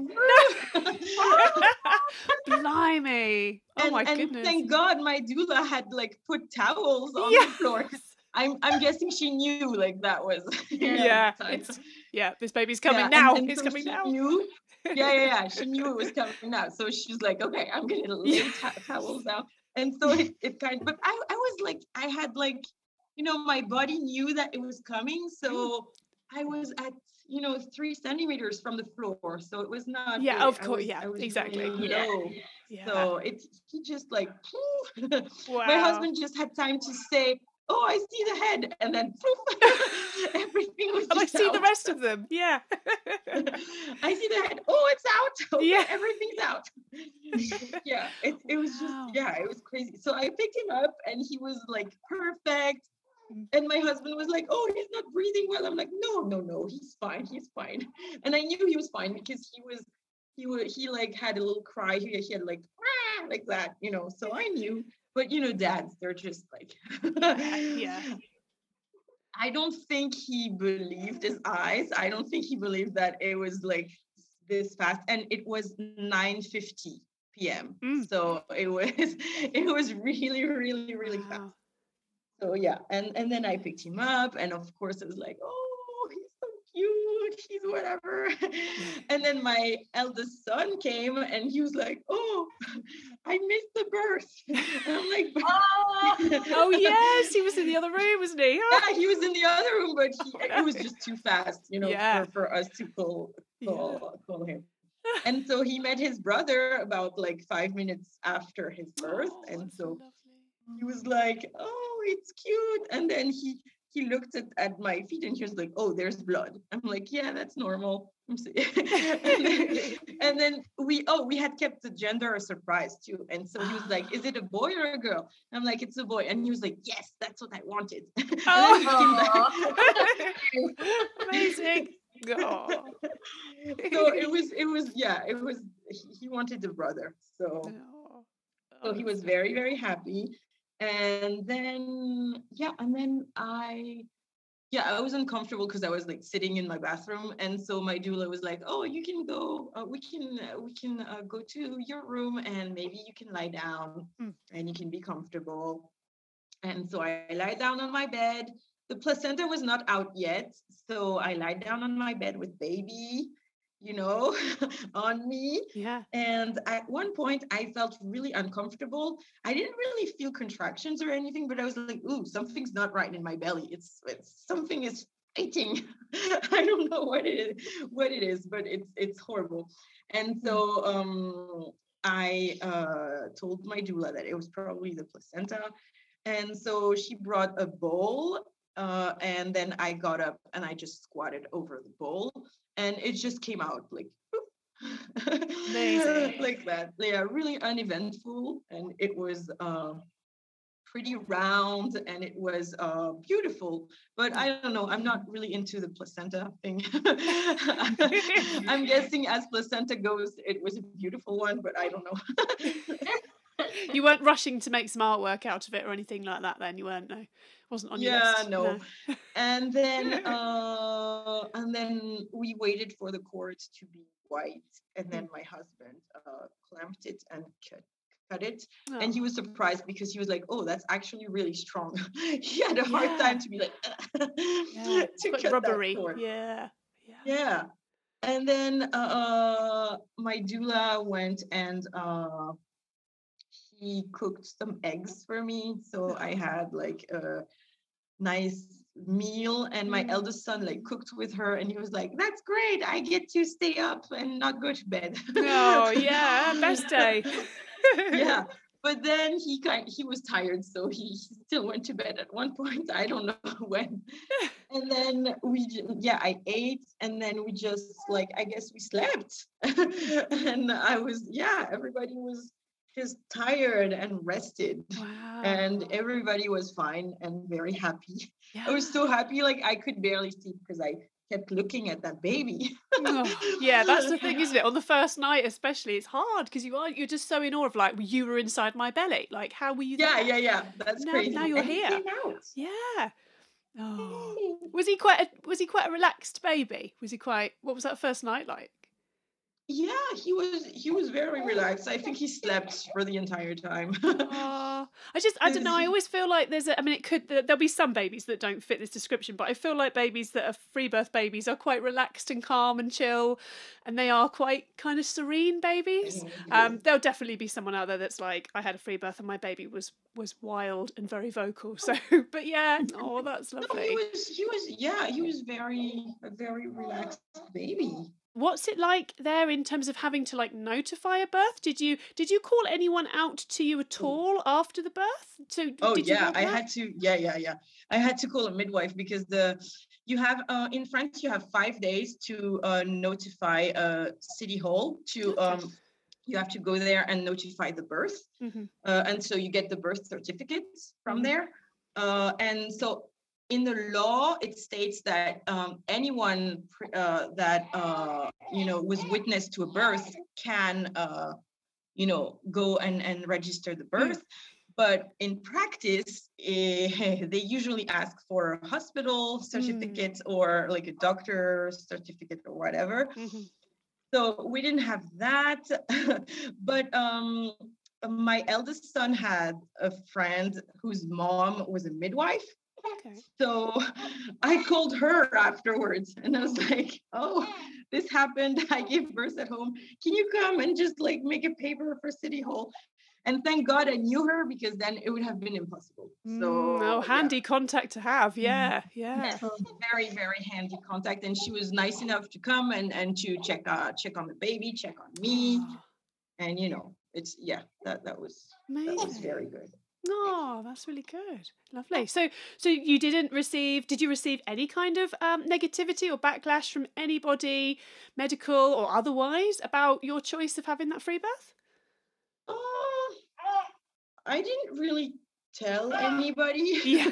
Blimey! Oh and, my and goodness! Thank God my doula had like put towels on yes. the floor. I'm I'm guessing she knew like that was. Yeah, it's yeah. This baby's coming yeah, now. And, and it's so coming she now. Knew, yeah, yeah, yeah. She knew it was coming now, so she's like, okay, I'm gonna lay t- towels down. And so it, it kind of, but I I was like I had like. You know, my body knew that it was coming. So I was at, you know, three centimeters from the floor. So it was not. Yeah, really, of course. Was, yeah, was exactly. Really yeah. low. yeah. So it, he just like, wow. My Wow. husband just had time to say, oh, I see the head. And then poof, everything was and just I see out. the rest of them. Yeah. I see the head. Oh, it's out. Okay, yeah. Everything's out. yeah, it, it was wow. just, yeah, it was crazy. So I picked him up and he was like perfect. And my husband was like, oh, he's not breathing well. I'm like, no, no, no, he's fine. He's fine. And I knew he was fine because he was, he was, he like had a little cry. He, he had like, ah, like that, you know, so I knew. But, you know, dads, they're just like, yeah. I don't think he believed his eyes. I don't think he believed that it was like this fast. And it was nine fifty p.m. Mm. So it was, it was really, really, really wow. fast. So yeah, and, and then I picked him up, and of course it was like, oh, he's so cute, he's whatever. And then my eldest son came, and he was like, oh, I missed the birth. And I'm like, oh, oh yes, he was in the other room, wasn't he? Yeah, he was in the other room, but he, it was just too fast, you know, yeah. for, for us to call call, yeah. call him. And so he met his brother about like five minutes after his birth, oh, and so. Lovely. He was like, oh, it's cute. And then he he looked at, at my feet and he was like, oh, there's blood. I'm like, yeah, that's normal. and, then, and then we, oh, we had kept the gender a surprise too. And so he was like, is it a boy or a girl? I'm like, it's a boy. And he was like, yes, that's what I wanted. Oh, amazing. Oh. So it was, it was, yeah, it was, he, he wanted a brother. So, oh. Oh, so he was very, very happy. And then, yeah, and then I, yeah, I was uncomfortable because I was like sitting in my bathroom. And so my doula was like, oh, you can go, uh, we can, uh, we can uh, go to your room and maybe you can lie down mm. and you can be comfortable. And so I lied down on my bed. The placenta was not out yet. So I lied down on my bed with baby, you know, on me. Yeah. And at one point I felt really uncomfortable. I didn't really feel contractions or anything, but I was like, ooh, something's not right in my belly. It's, it's something is fighting. I don't know what it is, what it is, but it's, it's horrible. And so um, I uh, told my doula that it was probably the placenta. And so she brought a bowl uh, and then I got up and I just squatted over the bowl, and it just came out like Amazing. like that. Yeah, really uneventful, and it was uh, pretty round, and it was uh, beautiful. But I don't know, I'm not really into the placenta thing. I'm guessing as placenta goes, it was a beautiful one, but I don't know. You weren't rushing to make some artwork out of it or anything like that then? You weren't, no? Wasn't on your Yeah, list? no. And then uh and then we waited for the cord to be white, and then my husband uh clamped it and cut cut it. Oh. And he was surprised because he was like, oh, that's actually really strong. He had a hard Yeah. time to be like Yeah, it's to quite cut rubbery. that cord. Yeah. Yeah. Yeah. And then uh my doula went and uh he cooked some eggs for me, so I had like a nice meal, and my Mm. eldest son like cooked with her, and he was like, that's great, I get to stay up and not go to bed. Oh yeah, best day. Yeah, but then he kind he was tired, so he, he still went to bed at one point, I don't know when. And then we j- yeah, I ate, and then we just like, I guess we slept. And I was, yeah, everybody was just tired and rested, Wow. and everybody was fine and very happy. Yeah. I was so happy, like I could barely sleep because I kept looking at that baby. Oh, yeah, that's the thing, isn't it? On the first night especially, it's hard because you are you're just so in awe of like, you were inside my belly. Like, how were you Yeah, there? yeah, yeah. That's Now- crazy. now you're And he here. came out. Yeah. Oh. Was he quite a, was he quite a relaxed baby? Was he quite, what was that first night like? Yeah, he was he was very relaxed. I think he slept for the entire time. Oh, I just, I don't know. I He- always feel like there's a, I mean, it could, there'll be some babies that don't fit this description, but I feel like babies that are free birth babies are quite relaxed and calm and chill, and they are quite kind of serene babies. Um, there'll definitely be someone out there that's like, I had a free birth and my baby was was wild and very vocal. So, but yeah, oh, that's No, lovely. he was he was yeah, he was very a very relaxed baby. What's it like there in terms of having to like notify a birth? Did you did you call anyone out to you at all after the birth? So Oh did you yeah, have I that? had to. Yeah, yeah, yeah. I had to call a midwife because the you have uh, in France you have five days to uh, notify uh, City Hall to Okay. um, you have to go there and notify the birth, Mhm. uh, and so you get the birth certificates from Mhm. there. Uh, and so in the law it states that um, anyone pr- uh, that uh, you know was witness to a birth can uh, you know go and and register the birth. But in practice, eh, they usually ask for a hospital certificate or like a doctor certificate or whatever. Mhm. So we didn't have that. But um, my eldest son had a friend whose mom was a midwife. Okay. So I called her afterwards and I was like, oh, this happened. I gave birth at home. Can you come and just like make a paper for City Hall? And thank God I knew her, because then it would have been impossible. Mm, So oh, yeah. handy contact to have. Yeah, yeah. Yes, very, very handy contact. And she was nice enough to come and, and to check uh check on the baby, check on me. Oh, And you know, it's yeah, that that was that was amazing. very good. Oh, that's really good. Lovely. So, so you didn't receive? Did you receive any kind of um, negativity or backlash from anybody, medical or otherwise, about your choice of having that free birth? Uh, I didn't really tell anybody. Yeah.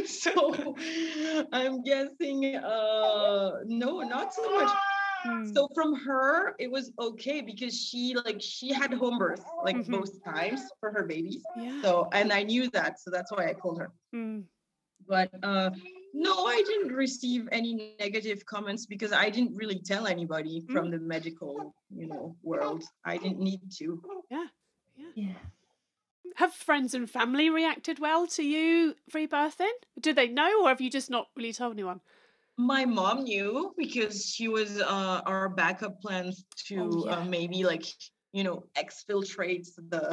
So I'm guessing uh no, not so much. Hmm. So from her, it was okay because she like she had home birth like Mhm. both times for her babies. Yeah. So and I knew that, so that's why I called her. Mm. But uh no, I didn't receive any negative comments because I didn't really tell anybody from the medical, you know, world. I didn't need to. Yeah. Yeah. Have friends and family reacted well to you free birthing? Did they know, or have you just not really told anyone? My mom knew because she was uh, our backup plan to Oh, yeah. uh, maybe like you know exfiltrate the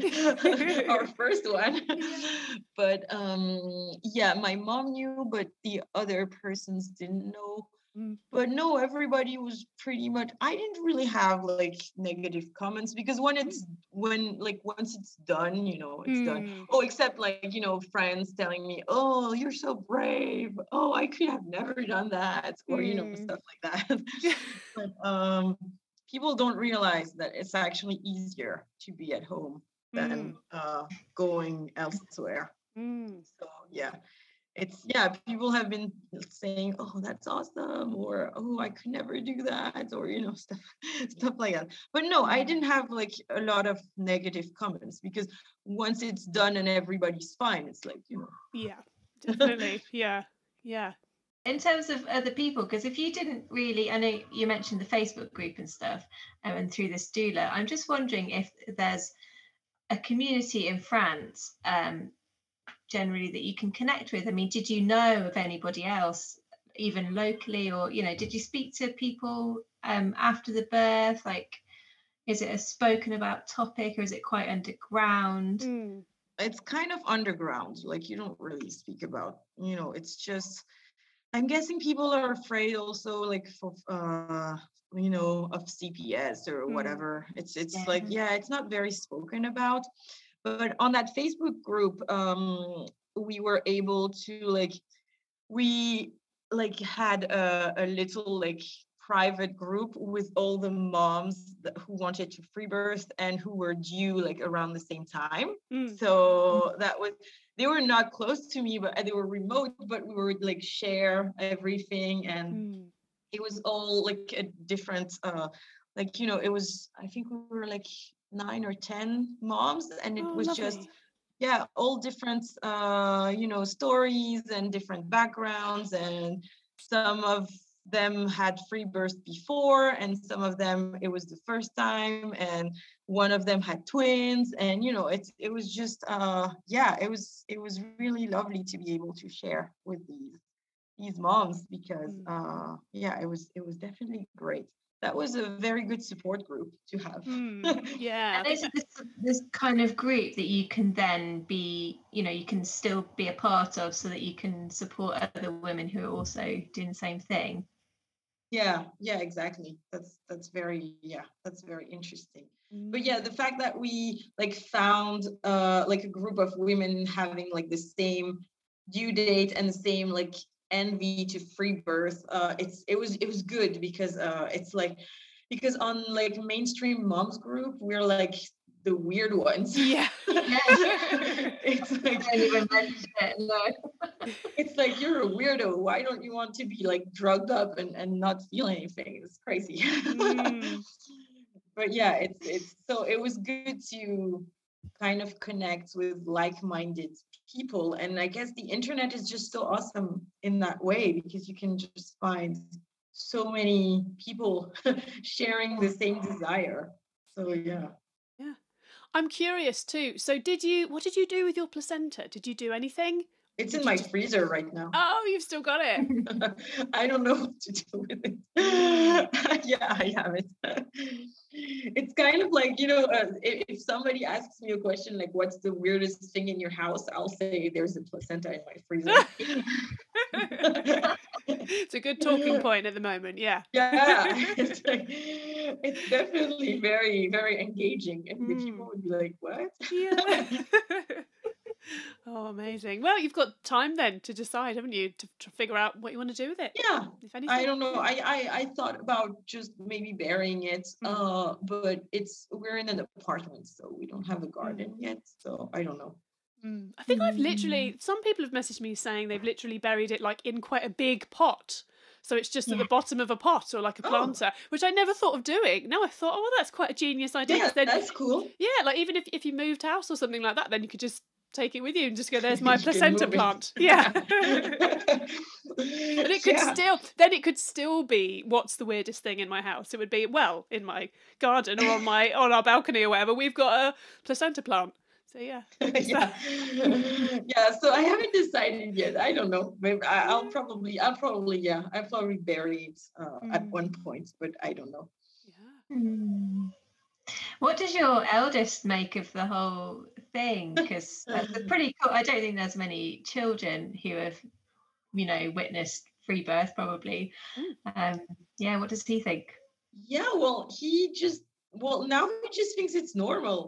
our first one. But um, yeah, my mom knew, but the other persons didn't know. Mm. But no, everybody was pretty much, I didn't really have like negative comments, because when it's when like once it's done, you know, it's done. Mm. Oh, except like, you know, friends telling me, oh, you're so brave, oh, I could have never done that, or you know, Mm. stuff like that. But um people don't realize that it's actually easier to be at home than Mm. uh going elsewhere. Mm. So yeah, it's, yeah, people have been saying, oh, that's awesome, or oh, I could never do that, or you know, stuff stuff like that. But no, I didn't have like a lot of negative comments, because once it's done and everybody's fine, it's like, you know. Yeah, definitely. Yeah, yeah. In terms of other people, because if you didn't really, I know you mentioned the Facebook group and stuff, um, and through this doula, I'm just wondering if there's a community in France um, generally that you can connect with. I mean, did you know of anybody else, even locally, or, you know, did you speak to people um, after the birth? Like, is it a spoken about topic, or is it quite underground? Mm. It's kind of underground, like you don't really speak about, you know, it's just, I'm guessing people are afraid also, like for uh you know, of C P S or Mm. whatever. It's it's Yeah. like, yeah, it's not very spoken about. But on that Facebook group, um, we were able to like, we like had a, a little like private group with all the moms that, who wanted to free birth and who were due like around the same time. Mm. So that was, they were not close to me, but they were remote, but we would like share everything. And Mm. it was all like a different, uh, like, you know, it was, I think we were like nine or ten moms, and it Oh, was lovely. just, yeah, all different, uh, you know, stories and different backgrounds. And some of them had free birth before, and some of them, it was the first time. And one of them had twins. And, you know, it's, it was just, uh, yeah, it was, it was really lovely to be able to share with these these moms, because Mm. uh yeah, it was it was definitely great. That was a very good support group to have. Mm. Yeah, I And think is it that- this, this kind of group that you can then be, you know, you can still be a part of, so that you can support other women who are also doing the same thing? Yeah, yeah, exactly. That's that's very, yeah, that's very interesting. But Mm. yeah, the fact that we like found uh like a group of women having like the same due date and the same like envy to free birth, uh it's it was it was good, because uh it's like, because on like mainstream moms group, we're like the weird ones. Yeah. It's like, I don't even mention it, no. it's like, you're a weirdo, why don't you want to be like drugged up and, and not feel anything? It's crazy. Mm. But yeah, it's it's so it was good to kind of connect with like-minded people. And I guess the internet is just so awesome in that way, because you can just find so many people sharing the same desire. So yeah. Yeah. I'm curious too. So did you, what did you do with your placenta? Did you do anything? It's Did in you my just- freezer right now. Oh, you've still got it. I don't know what to do with it. Yeah, I have it. It's kind of like, you know, uh, if, if somebody asks me a question like, what's the weirdest thing in your house? I'll say there's a placenta in my freezer. It's a good talking point at the moment. Yeah. Yeah, it's like, it's definitely very, very engaging. And the Mm. people would be like, what? Yeah. Oh, amazing. Well, you've got time then to decide, haven't you, to, to figure out what you want to do with it, Yeah, if anything. I don't know. I, I I thought about just maybe burying it, Mm. uh, but it's we're in an apartment, so we don't have a garden yet. So I don't know. Mm. I think I've literally, some people have messaged me saying they've literally buried it like in quite a big pot. So it's just at Yeah. the bottom of a pot or like a Oh. planter, which I never thought of doing. Now I thought, oh, well, that's quite a genius idea. Yeah, 'cause then, that's cool. yeah, like even if, if you moved house or something like that, then you could just take it with you and just go, there's my You can placenta move it. plant. Yeah. But But it could still, then it could still be, what's the weirdest thing in my house? It would be, well, in my garden or on my on our balcony or whatever, we've got a placenta plant. So yeah. Yeah, yeah. So I haven't decided yet. I don't know. Maybe I, I'll probably, I'll probably, yeah, I'll probably bury it uh, at Mm. one point, but I don't know. Yeah. Hmm. What does your eldest make of the whole thing? Because that's a pretty cool. I don't think there's many children who have, you know, witnessed free birth probably. Mm. Um, yeah, what does he think? Yeah, well, he just, well, now he just thinks it's normal.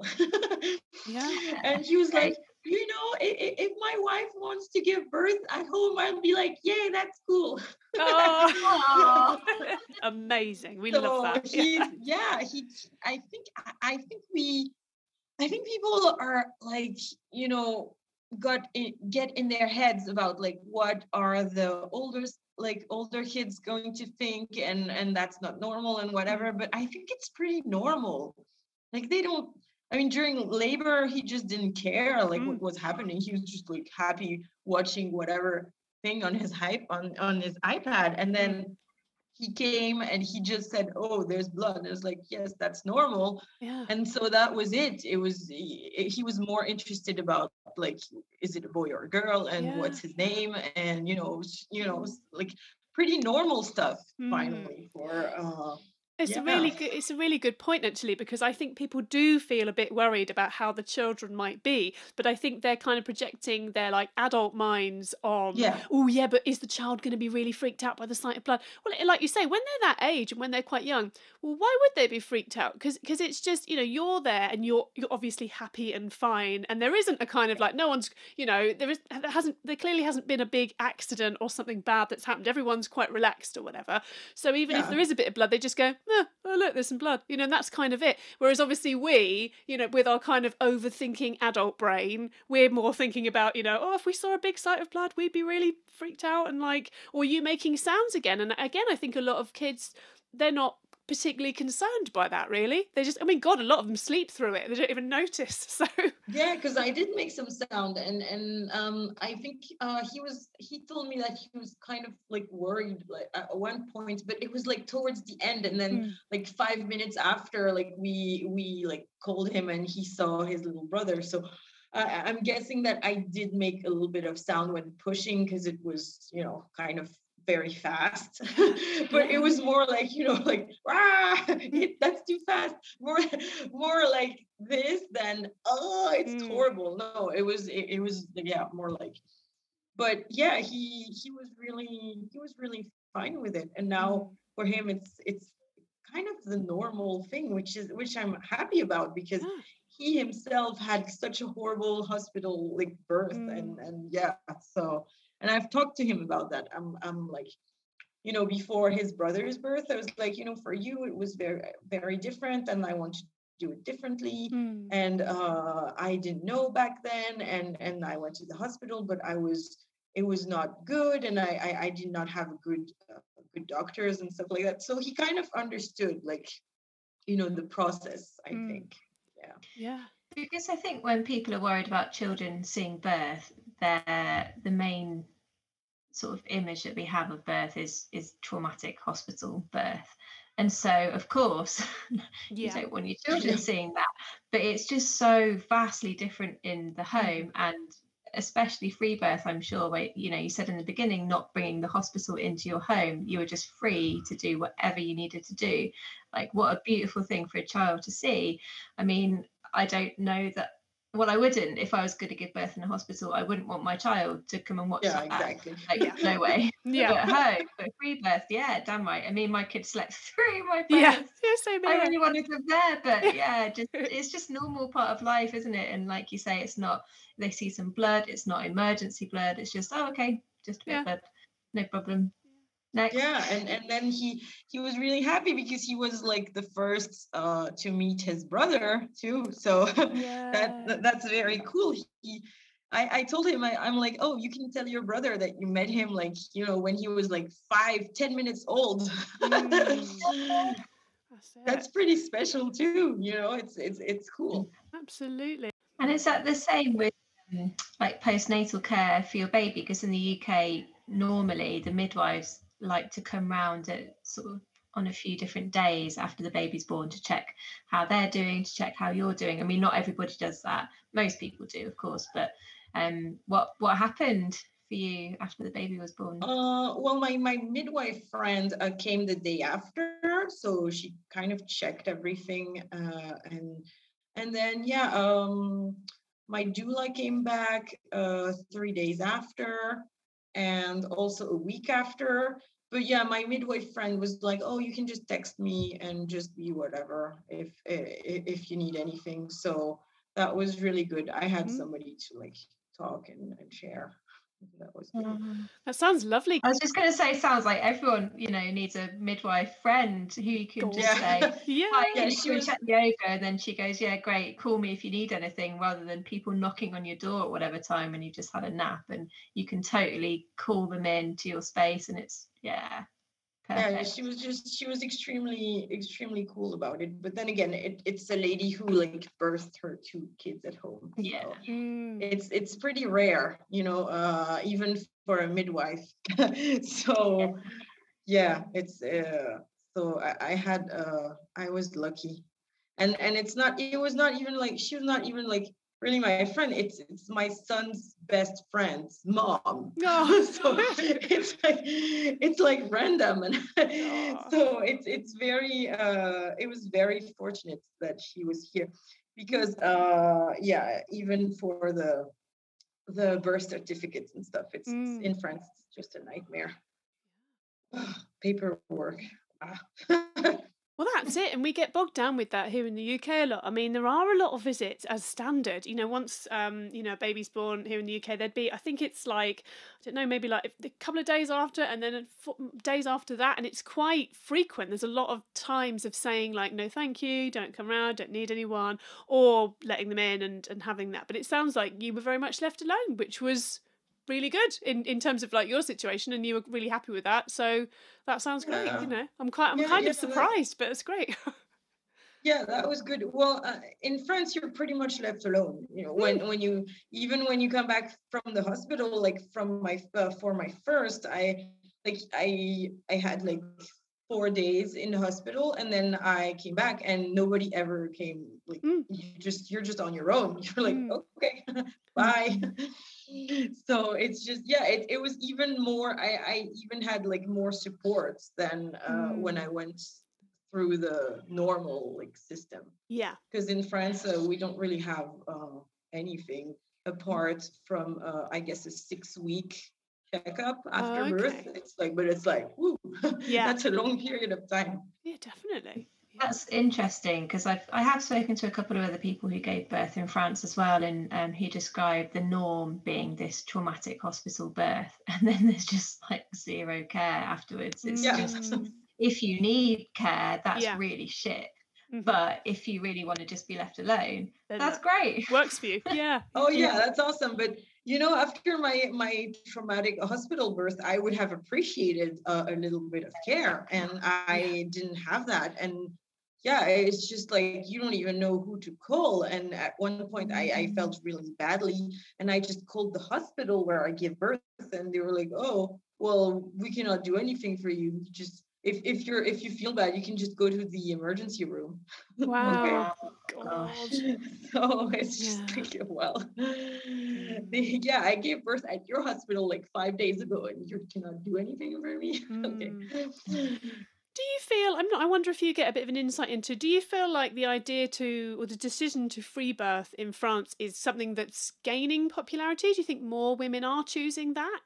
Yeah. And he was Okay. like, you know, if, if my wife wants to give birth at home, I'll be like, yay, that's cool. Oh, Aw. amazing. We love So that. he's, Yeah. yeah, he, I think, I I think we, I think people are like, you know, got in, get in their heads about like what are the older s- like older kids going to think, and and that's not normal and whatever. Mm. But I think it's pretty normal. Like they don't. I mean, during labor, he just didn't care like what Mm. was happening. He was just like happy watching whatever thing on his hype on on his iPad, and Mm. then he came and he just said, "Oh, there's blood." And it's like, yes, that's normal. Yeah. And so that was it. It was he he was more interested about like, is it a boy or a girl, and Yeah. what's his name, and you know, s- you know, s- like pretty normal stuff. Mm. Finally, for uh, It's a yeah, really good it's a really good point actually, because I think people do feel a bit worried about how the children might be, but I think they're kind of projecting their like adult minds on, yeah, oh yeah, but is the child going to be really freaked out by the sight of blood? Well, like you say, when they're that age and when they're quite young, well, why would they be freaked out? Because because it's just, you know, you're there and you're you're obviously happy and fine, and there isn't a kind of like, no one's, you know, there is there hasn't there clearly hasn't been a big accident or something bad that's happened. Everyone's quite relaxed or whatever. So even if yeah, there is a bit of blood, they just go, eh, oh look, there's some blood, you know, and that's kind of it. Whereas obviously we, you know, with our kind of overthinking adult brain, we're more thinking about, you know, oh, if we saw a big sight of blood, we'd be really freaked out, and like, or you making sounds again. And again, I think a lot of kids, they're not particularly concerned by that really. They just, I mean, God, a lot of them sleep through it. They don't even notice. So yeah. Because I did make some sound, and and um, I think uh, he was he told me that he was kind of like worried like at one point, but it was like towards the end, and then mm. like five minutes after, like we we like called him, and he saw his little brother. So I I'm guessing that I did make a little bit of sound when pushing, because it was, you know, kind of very fast. But it was more like, you know, like, ah, that's too fast. More more like this than, oh, it's Mm. horrible. No, it was it, it was yeah, more like, but yeah, he he was really he was really fine with it. And now Mm. for him it's it's kind of the normal thing, which is which I'm happy about, because Yeah. he himself had such a horrible hospital like birth, Mm. and and yeah, so, and I've talked to him about that. I'm I'm like, you know, before his brother's birth, I was like, you know, for you it was very very different, and I want to do it differently. Mm. And uh, I didn't know back then, and and I went to the hospital, but I was it was not good, and I I, I did not have good uh, good doctors and stuff like that. So he kind of understood, like, you know, the process, I Mm. think. Yeah. Yeah. Because I think when people are worried about children seeing birth, they're the main sort of image that we have of birth is is traumatic hospital birth. And so of course you Yeah. don't want your children Yeah. seeing that, but it's just so vastly different in the home. And especially free birth, I'm sure, where, you know, you said in the beginning, not bringing the hospital into your home, you were just free to do whatever you needed to do. Like, what a beautiful thing for a child to see. I mean, I don't know that, well, I wouldn't, if I was going to give birth in a hospital, I wouldn't want my child to come and watch Yeah, that. exactly. Like, Yeah. no way. Yeah. But at home, but free birth, yeah, damn right. I mean, my kids slept through my birth. Yeah. Yeah, same I here. really wanted them there, but Yeah. yeah, just it's just normal part of life, isn't it? And like you say, it's not, they see some blood, it's not emergency blood, it's just, oh, okay, just a bit Yeah. of blood, no problem. Next. Yeah, and and then he he was really happy because he was like the first uh to meet his brother too. So Yeah. that, that that's very cool. He I, I told him, I, I'm like, oh, you can tell your brother that you met him like, you know, when he was like five, ten minutes old. Mm. That's it. That's pretty special too. You know, it's it's it's cool. Absolutely. And is that the same with um, like postnatal care for your baby? Because in the U K, normally the midwives like to come round at sort of on a few different days after the baby's born to check how they're doing, to check how you're doing. I mean, not everybody does that. Most people do, of course. But um, what what happened for you after the baby was born? Uh, well, my my midwife friend uh, came the day after, so she kind of checked everything, uh, and and then yeah, um, my doula came back uh, three days after, and also a week after. But yeah, my midwife friend was like, "Oh, you can just text me and just be whatever if if you need anything." So that was really good. I had Mm. somebody to like talk and, and share. That was good. Mhm. That sounds lovely. I was just going to say, sounds like everyone, you know, needs a midwife friend who you can just Gorgeous. say, Yeah. "Hi, Yeah, can you she come was- check me over?" And then she goes, "Yeah, great. Call me if you need anything," rather than people knocking on your door at whatever time when you just had a nap. And you can totally call them into your space, and it's yeah, perfect. Yeah, she was just she was extremely extremely cool about it. But then again, it, it's a lady who like birthed her two kids at home. Yeah. So Mm. it's it's pretty rare, you know, uh, even for a midwife. So yeah, it's uh, so I, I had uh, I was lucky, and and it's not it was not even like she was not even like really my friend. It's it's my son's best friend's mom. Oh. So it's like it's like random, and Oh. so it's it's very uh it was very fortunate that she was here, because uh yeah, even for the the birth certificates and stuff, it's, Mm. it's in France, it's just a nightmare. Paperwork. Ah. Well, that's it. And we get bogged down with that here in the U K a lot. I mean, there are a lot of visits as standard. You know, once, um, you know, a baby's born here in the U K, there'd be, I think it's like, I don't know, maybe like a couple of days after and then a f- days after that. And it's quite frequent. There's a lot of times of saying like, no, thank you, don't come around, don't need anyone, or letting them in and, and having that. But it sounds like you were very much left alone, which was really good in, in terms of like your situation, and you were really happy with that. So that sounds great. Yeah. You know, I'm quite, I'm Yeah, kind yeah, of that- surprised, but it's great. Yeah, that was good. Well, uh, in France, you're pretty much left alone. You know, when when you even when you come back from the hospital, like from my uh, for my first, I like I I had like four days in the hospital, and then I came back, and nobody ever came. Like Mm. you just you're just on your own. You're like, Mm. okay, bye. So it's just yeah, it, it was even more. I I even had like more support than uh, when Mm. I went through the normal like system, Yeah. because in France uh, we don't really have uh, anything apart from uh, I guess a six week checkup after Oh, birth. okay. It's like, but it's like, woo, Yeah. that's a long period of time. Yeah, definitely. Yeah. That's interesting, because I've I have spoken to a couple of other people who gave birth in France as well, and um, who described the norm being this traumatic hospital birth, and then there's just like zero care afterwards. It's Yeah. just, Mm. if you need care, that's Yeah. really shit. Mhm. But if you really want to just be left alone, Then that's that great. works for you. Yeah. Oh yeah, that's awesome. But you know, after my my traumatic hospital birth, I would have appreciated uh, a little bit of care, and I didn't have that. And yeah, it's just like you don't even know who to call. And at one point, I, I felt really badly, and I just called the hospital where I give birth, and they were like, "Oh, well, we cannot do anything for you. Just if if you're if you feel bad, you can just go to the emergency room." Wow. Oh, God. So it's just Yeah. like, well, yeah, I gave birth at your hospital like five days ago, and you cannot do anything for me. Okay. Mm. Do you feel, I'm not, I wonder if you get a bit of an insight into, do you feel like the idea to, or the decision to free birth in France is something that's gaining popularity? Do you think more women are choosing that?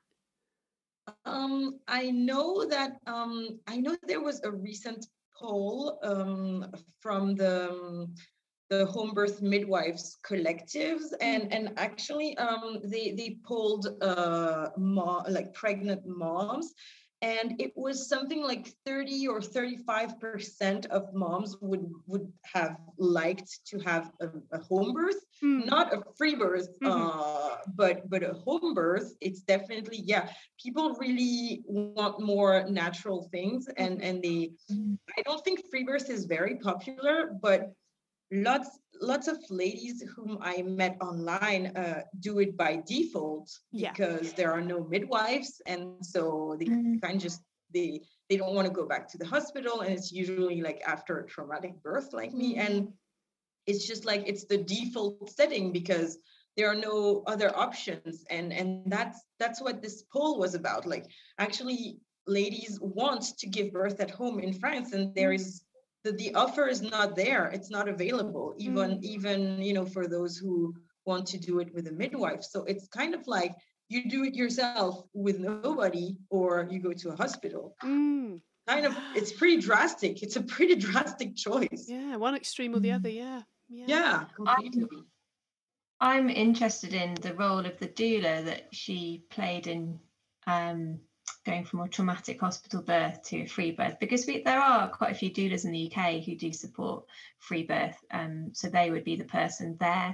Um, I know that um, I know there was a recent poll um, from the um, the home birth midwives collectives, and and actually um, they they polled uh, mo- like pregnant moms, and it was something like thirty or thirty-five percent of moms would would have liked to have a, a home birth, Mm. not a free birth, Mhm. uh, but but a home birth. It's definitely, yeah, people really want more natural things, and and they, I don't think free birth is very popular, but lots lots of ladies whom I met online uh, do it by default, Yeah. because there are no midwives, and so they Mm. kind of just they they don't want to go back to the hospital, and it's usually like after a traumatic birth like me, and it's just like it's the default setting because there are no other options, and and that's that's what this poll was about. Like, actually ladies want to give birth at home in France, and there is the, the offer is not there, it's not available, even Mm. even you know, for those who want to do it with a midwife. So it's kind of like you do it yourself with nobody, or you go to a hospital. Mm. Kind of, it's pretty drastic. It's a pretty drastic choice. Yeah, one extreme or the other. Yeah, yeah. Yeah, completely. I'm, I'm interested in the role of the doula that she played in um, going from a traumatic hospital birth to a free birth, because we, there are quite a few doulas in the U K who do support free birth. Um, so they would be the person there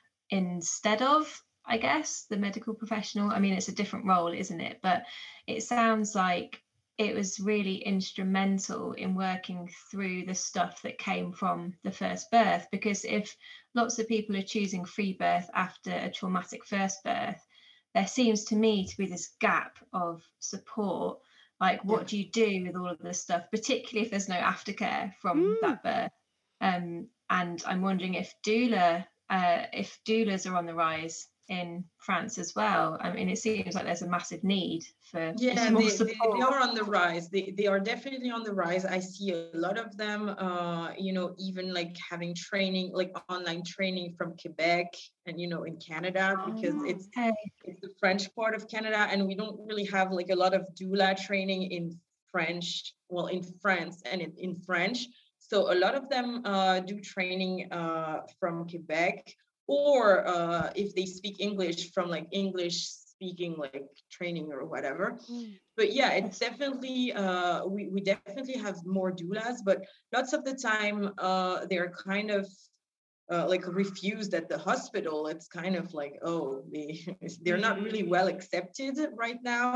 instead of, I guess, the medical professional. I mean, it's a different role, isn't it? But it sounds like it was really instrumental in working through the stuff that came from the first birth, because if lots of people are choosing free birth after a traumatic first birth, there seems to me to be this gap of support. Like, what yeah. do you do with all of this stuff, particularly if there's no aftercare from mm. that birth? Um, and I'm wondering if doula, uh, if doulas are on the rise in France as well. I mean, it seems like there's a massive need for yeah more they, support. they, they are on the rise. They, they are definitely on the rise. I see a lot of them, uh, you know, even like having training, like online training from Quebec and, you know, in Canada, because oh, it's, okay. it's the French part of Canada, and we don't really have like a lot of doula training in French, well, in France and in, in French. So a lot of them uh, do training uh, from Quebec, or uh, if they speak English, from like English speaking like training or whatever. Mm. But yeah, it's definitely, uh, we, we definitely have more doulas, but lots of the time uh, they're kind of uh, like refused at the hospital. It's kind of like, oh, they, they're not really well accepted right now.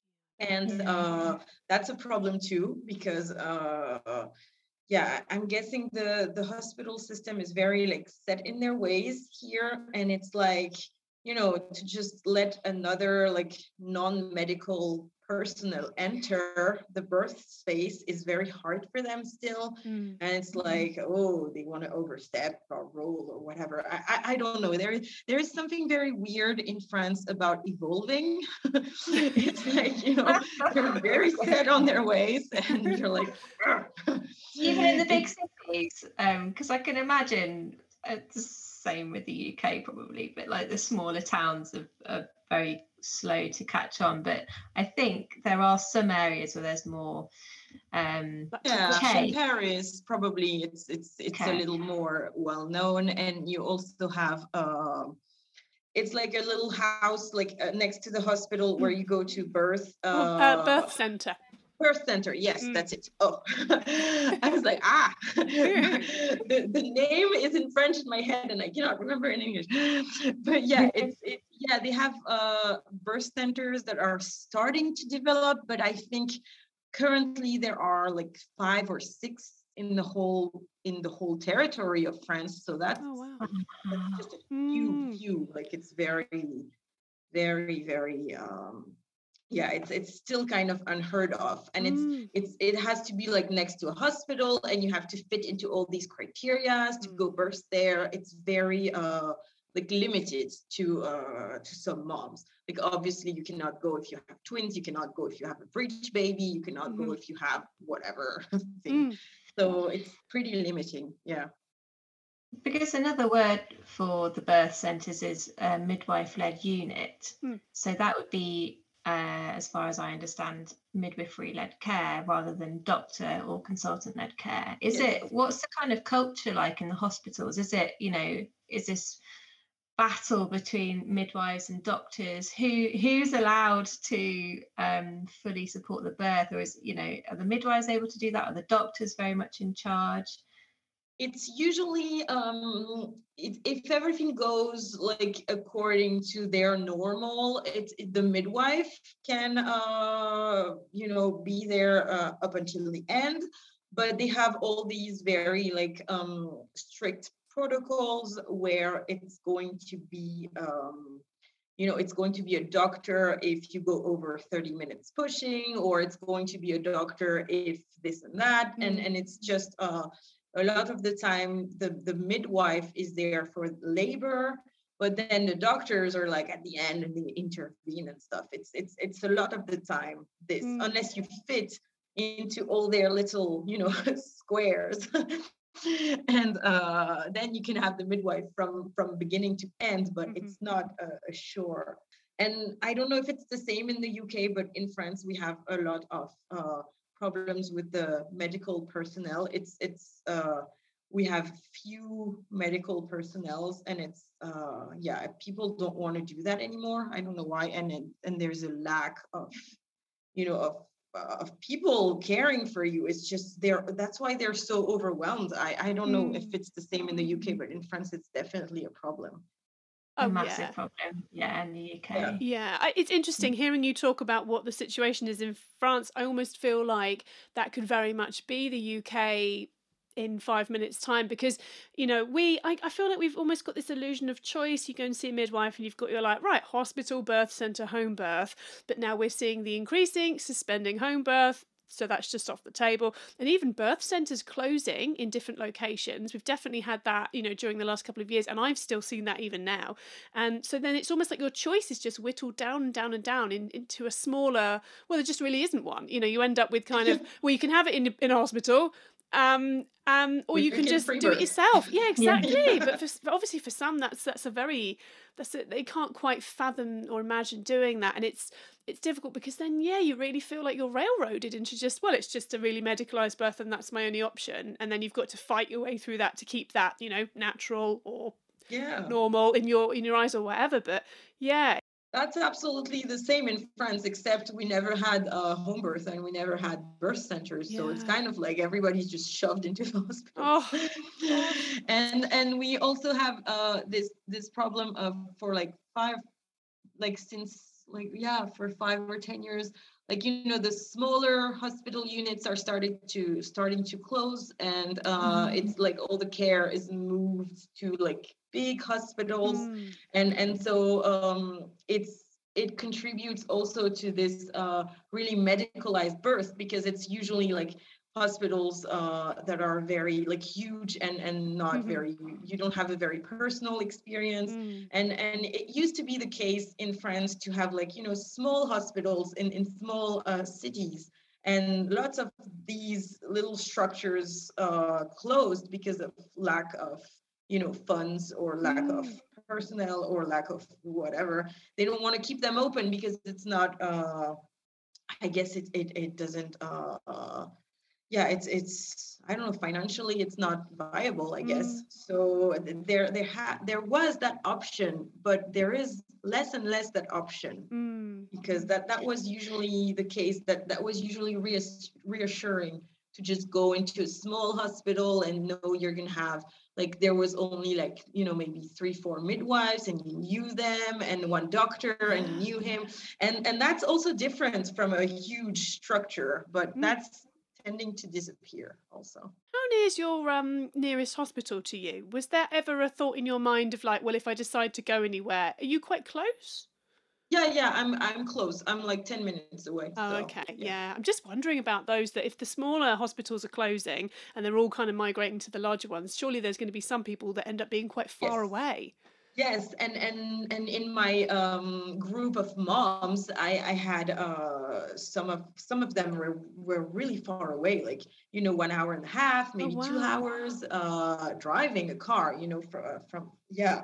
And uh, that's a problem too, because uh, yeah, I'm guessing the the hospital system is very like set in their ways here, and it's like, you know, to just let another like non-medical personnel enter the birth space is very hard for them still. Mm. And it's like, oh, they want to overstep our role or whatever. I, I I don't know. There there is something very weird in France about evolving. It's like, you know, they're very set on their ways, and you're like, even in the big cities, um, because I can imagine it's the same with the U K probably, but like the smaller towns are, are very slow to catch on. But I think there are some areas where there's more. Um, yeah, in Paris probably it's it's it's okay. a little more well known, and you also have. Uh, It's like a little house, like uh, next to the hospital, where you go to birth. Uh, oh, uh, birth center. Birth center, yes, mm. that's it. Oh, I was like, ah, the, the name is in French in my head, and I cannot remember in English. But yeah, it's it, yeah, they have uh, birth centers that are starting to develop, but I think currently there are like five or six in the whole in the whole territory of France. So that's, oh, wow. that's just a few, mm. few. Like it's very, very, very. Um, yeah, it's it's still kind of unheard of, and it's mm. it's it has to be like next to a hospital, and you have to fit into all these criteria to mm. go birth there. It's very uh like limited to uh to some moms. Like obviously you cannot go if you have twins, you cannot go if you have a breech baby, you cannot mm-hmm. go if you have whatever thing. Mm. So it's pretty limiting. Yeah. Because another word for the birth centres is a midwife-led unit. Mm. So that would be, uh, as far as I understand, midwifery-led care rather than doctor or consultant-led care. Is yes. it, what's the kind of culture like in the hospitals? Is it, you know, is this battle between midwives and doctors? Who who's allowed to um, fully support the birth? Or is, you know, are the midwives able to do that? Are the doctors very much in charge? It's usually um it, if everything goes like according to their normal, it's it, the midwife can uh you know be there uh, up until the end, but they have all these very like um strict protocols where it's going to be um you know it's going to be a doctor if you go over thirty minutes pushing, or it's going to be a doctor if this and that. Mm-hmm. and and it's just uh a lot of the time the, the midwife is there for labor, but then the doctors are like at the end and they intervene and stuff. It's it's it's a lot of the time this, mm. unless you fit into all their little, you know, squares. And uh, then you can have the midwife from from beginning to end, but mm-hmm. it's not a, a sure and I don't know if it's the same in the U K, but in France we have a lot of uh, problems with the medical personnel. It's it's uh, we have few medical personnels, and it's uh, yeah, people don't want to do that anymore. I don't know why, and and, and there's a lack of you know of uh, of people caring for you. It's just they're that's why they're so overwhelmed. I I don't know if Mm. it's the same in the U K, but in France it's definitely a problem. A Oh massive yeah. problem, yeah, in the U Yeah. K. Yeah, I- it's interesting hearing you talk about what the situation is in France. I almost feel like that could very much be the U K in five minutes' time, because, you know, we, I, I feel like we've almost got this illusion of choice. You go and see a midwife and you've got your, like, right, hospital, birth centre, home birth. But now we're seeing the increasing, suspending home birth. So that's just off the table. And even birth centres closing in different locations. We've definitely had that, you know, during the last couple of years. And I've still seen that even now. And so then it's almost like your choice is just whittled down and down and down in, into a smaller, well, there just really isn't one. You know, you end up with kind of, well, you can have it in, in a hospital, um, um, or you can Freaking just free do it birth. yourself. Yeah, Yeah. exactly. But, for, but obviously for some, that's that's a very, that's a, they can't quite fathom or imagine doing that. And it's, it's difficult because then, yeah, you really feel like you're railroaded into just, well, it's just a really medicalised birth and that's my only option. And then you've got to fight your way through that to keep that, you know, natural or Yeah. normal in your in your eyes or whatever. But yeah. That's absolutely the same in France, except we never had uh, home birth and we never had birth centers. So it's Yeah. kind of like everybody's just shoved into the hospital. Oh, gosh. and and we also have uh, this this problem of for like five, like since like yeah for five or ten years, like you know the smaller hospital units are started to starting to close, and uh, Mhm. it's like all the care is moved to like big hospitals, Mm. and and so um, it's it contributes also to this uh, really medicalized birth, because it's usually like hospitals uh, that are very like huge and and not very you don't have a very personal experience. Mm. and and it used to be the case in France to have like you know small hospitals in in small uh, cities, and lots of these little structures uh, closed because of lack of you know funds or lack of Mm. personnel or lack of whatever. They don't want to keep them open because it's not uh, I guess it it, it doesn't uh, uh, yeah it's it's I don't know, financially it's not viable, I guess. Mm. So th- there there ha- there was that option, but there is less and less that option, Mm. because that that was usually the case, that that was usually reass- reassuring to just go into a small hospital and know you're going to have like there was only like you know maybe three four midwives and you knew them, and one doctor and you Yeah. knew him, and and that's also different from a huge structure, but Mm. that's tending to disappear also. How near is your um nearest hospital to you? Was there ever a thought in your mind of like, well, if I decide to go anywhere, are you quite close? Yeah, yeah, i'm i'm close. I'm like ten minutes away, Oh, so okay. yeah. Yeah. I'm just wondering about those, that if the smaller hospitals are closing and they're all kind of migrating to the larger ones, surely there's going to be some people that end up being quite far Yes. away. Yes, and and and in my um, group of moms, I I had uh, some of some of them were were really far away, like you know one hour and a half, Oh, maybe two wow. hours, uh, driving a car, you know, from from yeah.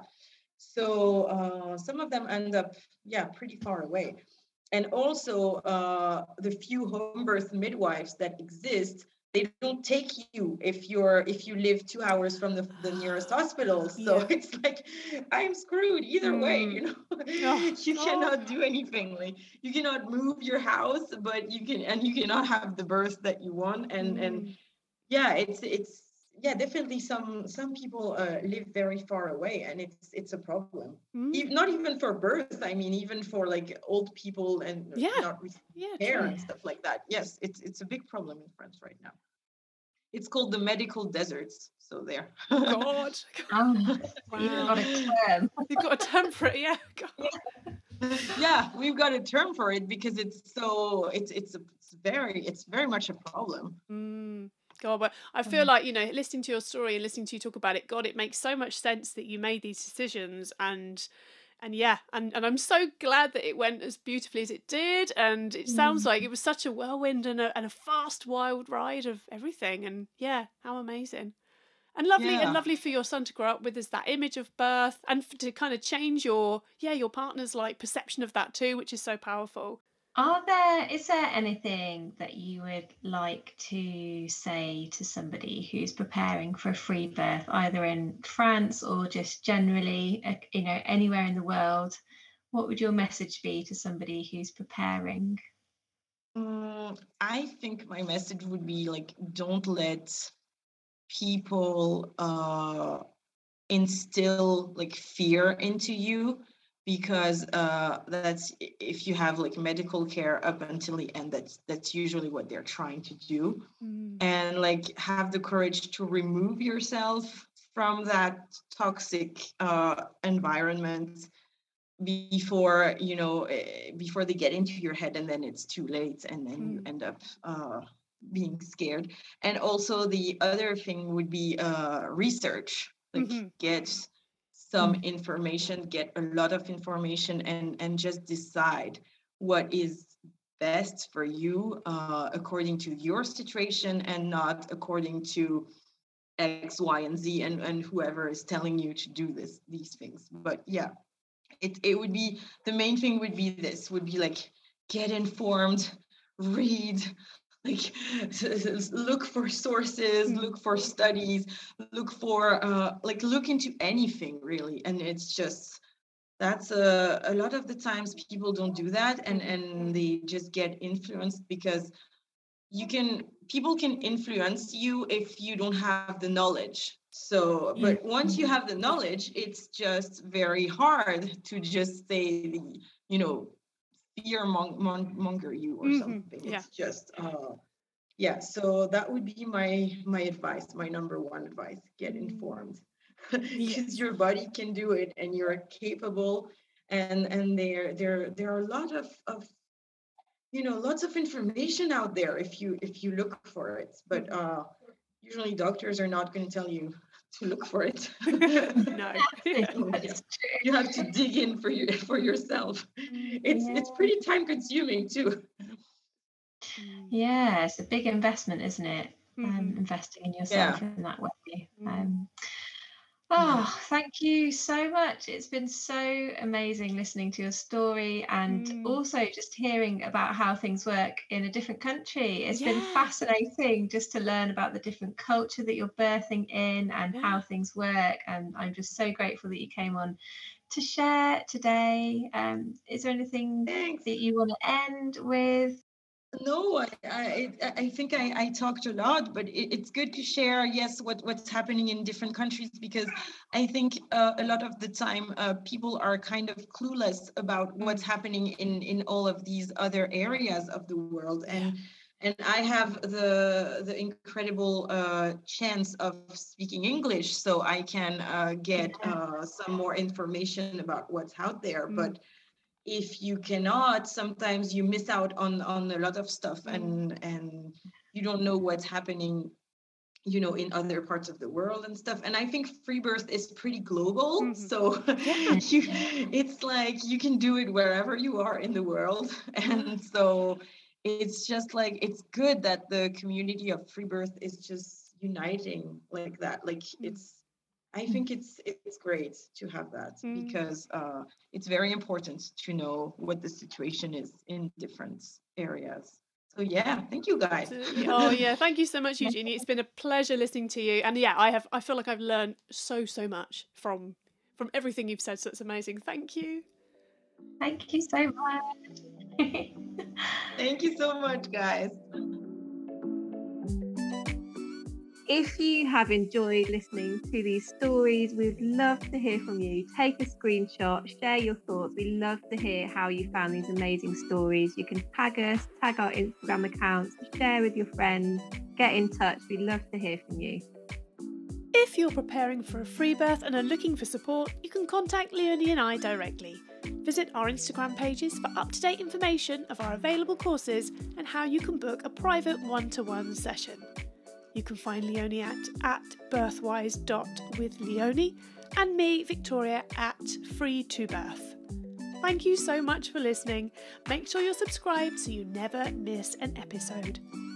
So uh, some of them end up yeah pretty far away, and also uh, the few home birth midwives that exist, they don't take you if you're if you live two hours from the, the nearest hospital. So Yeah. it's like I'm screwed either way, Mm. you know. Oh, You God. cannot do anything, like you cannot move your house, but you can, and you cannot have the birth that you want, and and Mm. yeah, it's it's yeah, definitely some some people uh, live very far away, and it's it's a problem. Mm. Ev- not even for birth, I mean even for like old people and Yeah. not receiving Yeah, care true. and stuff like that. Yes, it's it's a big problem in France right now. It's called the medical deserts, so there. God. Oh, you've got a Wow. term. You've got a term for it, yeah. God. Yeah, we've got a term for it because it's so it's it's, a, it's very it's very much a problem. Mm. God, but I feel like, you know, listening to your story and listening to you talk about it, God, it makes so much sense that you made these decisions, and and yeah, and, and I'm so glad that it went as beautifully as it did, and it sounds like it was such a whirlwind and a, and a fast, wild ride of everything, and yeah, how amazing. And lovely, Yeah. and lovely for your son to grow up with is that image of birth, and f- to kind of change your, yeah, your partner's like perception of that too, which is so powerful. Are there, is there anything that you would like to say to somebody who's preparing for a free birth, either in France or just generally, uh, you know, anywhere in the world? What would your message be to somebody who's preparing? Mm, I think my message would be like, don't let people uh, instill like fear into you, because uh, that's if you have like medical care up until the end, that's that's usually what they're trying to do. Mm. And like have the courage to remove yourself from that toxic uh, environment before you know eh, before they get into your head, and then it's too late, and then you Mm. end up uh, being scared. And also the other thing would be uh, research, like Mhm. get some information, get a lot of information, and and just decide what is best for you uh, according to your situation, and not according to X, Y, and Z, and, and whoever is telling you to do this these things. But yeah, it, it would be, the main thing would be this, would be like, get informed, read, like look for sources, Mm. look for studies, look for uh, like look into anything really. And it's just, that's a, a lot of the times people don't do that, and and they just get influenced, because you can people can influence you if you don't have the knowledge. So Yeah. but once you have the knowledge, it's just very hard to just say the, you know, fear mong- mong- monger you or Mhm. something. Yeah. It's just uh yeah, so that would be my my advice, my number one advice: get informed. Yes. Because your body can do it, and you're capable. And and there there there are a lot of of you know, lots of information out there if you if you look for it. But uh usually doctors are not going to tell you to look for it. No. That's true. You have to dig in for you for yourself. It's it's pretty time consuming too. Mm. Yeah, it's a big investment, isn't it? Um, Mhm. investing in yourself Yeah. in that way. Mm. Um, Yeah. oh, thank you so much. It's been so amazing listening to your story, and Mm. also just hearing about how things work in a different country. It's been Yeah. fascinating just to learn about the different culture that you're birthing in and Yeah. how things work. And I'm just so grateful that you came on to share today. Um, is there anything Thanks. that you want to end with? No, I, I, I think I, I talked a lot, but it, it's good to share, yes, what, what's happening in different countries, because I think uh, a lot of the time uh, people are kind of clueless about what's Mm. happening in, in all of these other areas of the world. Yeah. And and I have the the incredible uh, chance of speaking English, so I can uh, get uh, some more information about what's out there. Mm. But if you cannot, sometimes you miss out on on a lot of stuff, Mm. and and you don't know what's happening, you know, in other parts of the world and stuff. And I think free birth is pretty global. Mhm. So Yeah. you, it's like you can do it wherever you are in the world. And Yeah. so it's just like, it's good that the community of free birth is just uniting like that. Like Mm. it's, I think it's it's great to have that, Mm. because uh, it's very important to know what the situation is in different areas. So yeah, thank you guys. Absolutely. Oh yeah, thank you so much, Eugenie. It's been a pleasure listening to you. And yeah, I have I feel like I've learned so so much from from everything you've said, so it's amazing. Thank you. Thank you so much. Thank you so much, guys. If you have enjoyed listening to these stories, we'd love to hear from you. Take a screenshot, share your thoughts. We love to hear how you found these amazing stories. You can tag us, tag our Instagram accounts, share with your friends, get in touch. We'd love to hear from you. If you're preparing for a free birth and are looking for support, you can contact Leonie and I directly. Visit our Instagram pages for up-to-date information of our available courses and how you can book a private one-to-one session. You can find Leonie at, at birthwise dot with Leonie and me, Victoria, at free to birth. Thank you so much for listening. Make sure you're subscribed so you never miss an episode.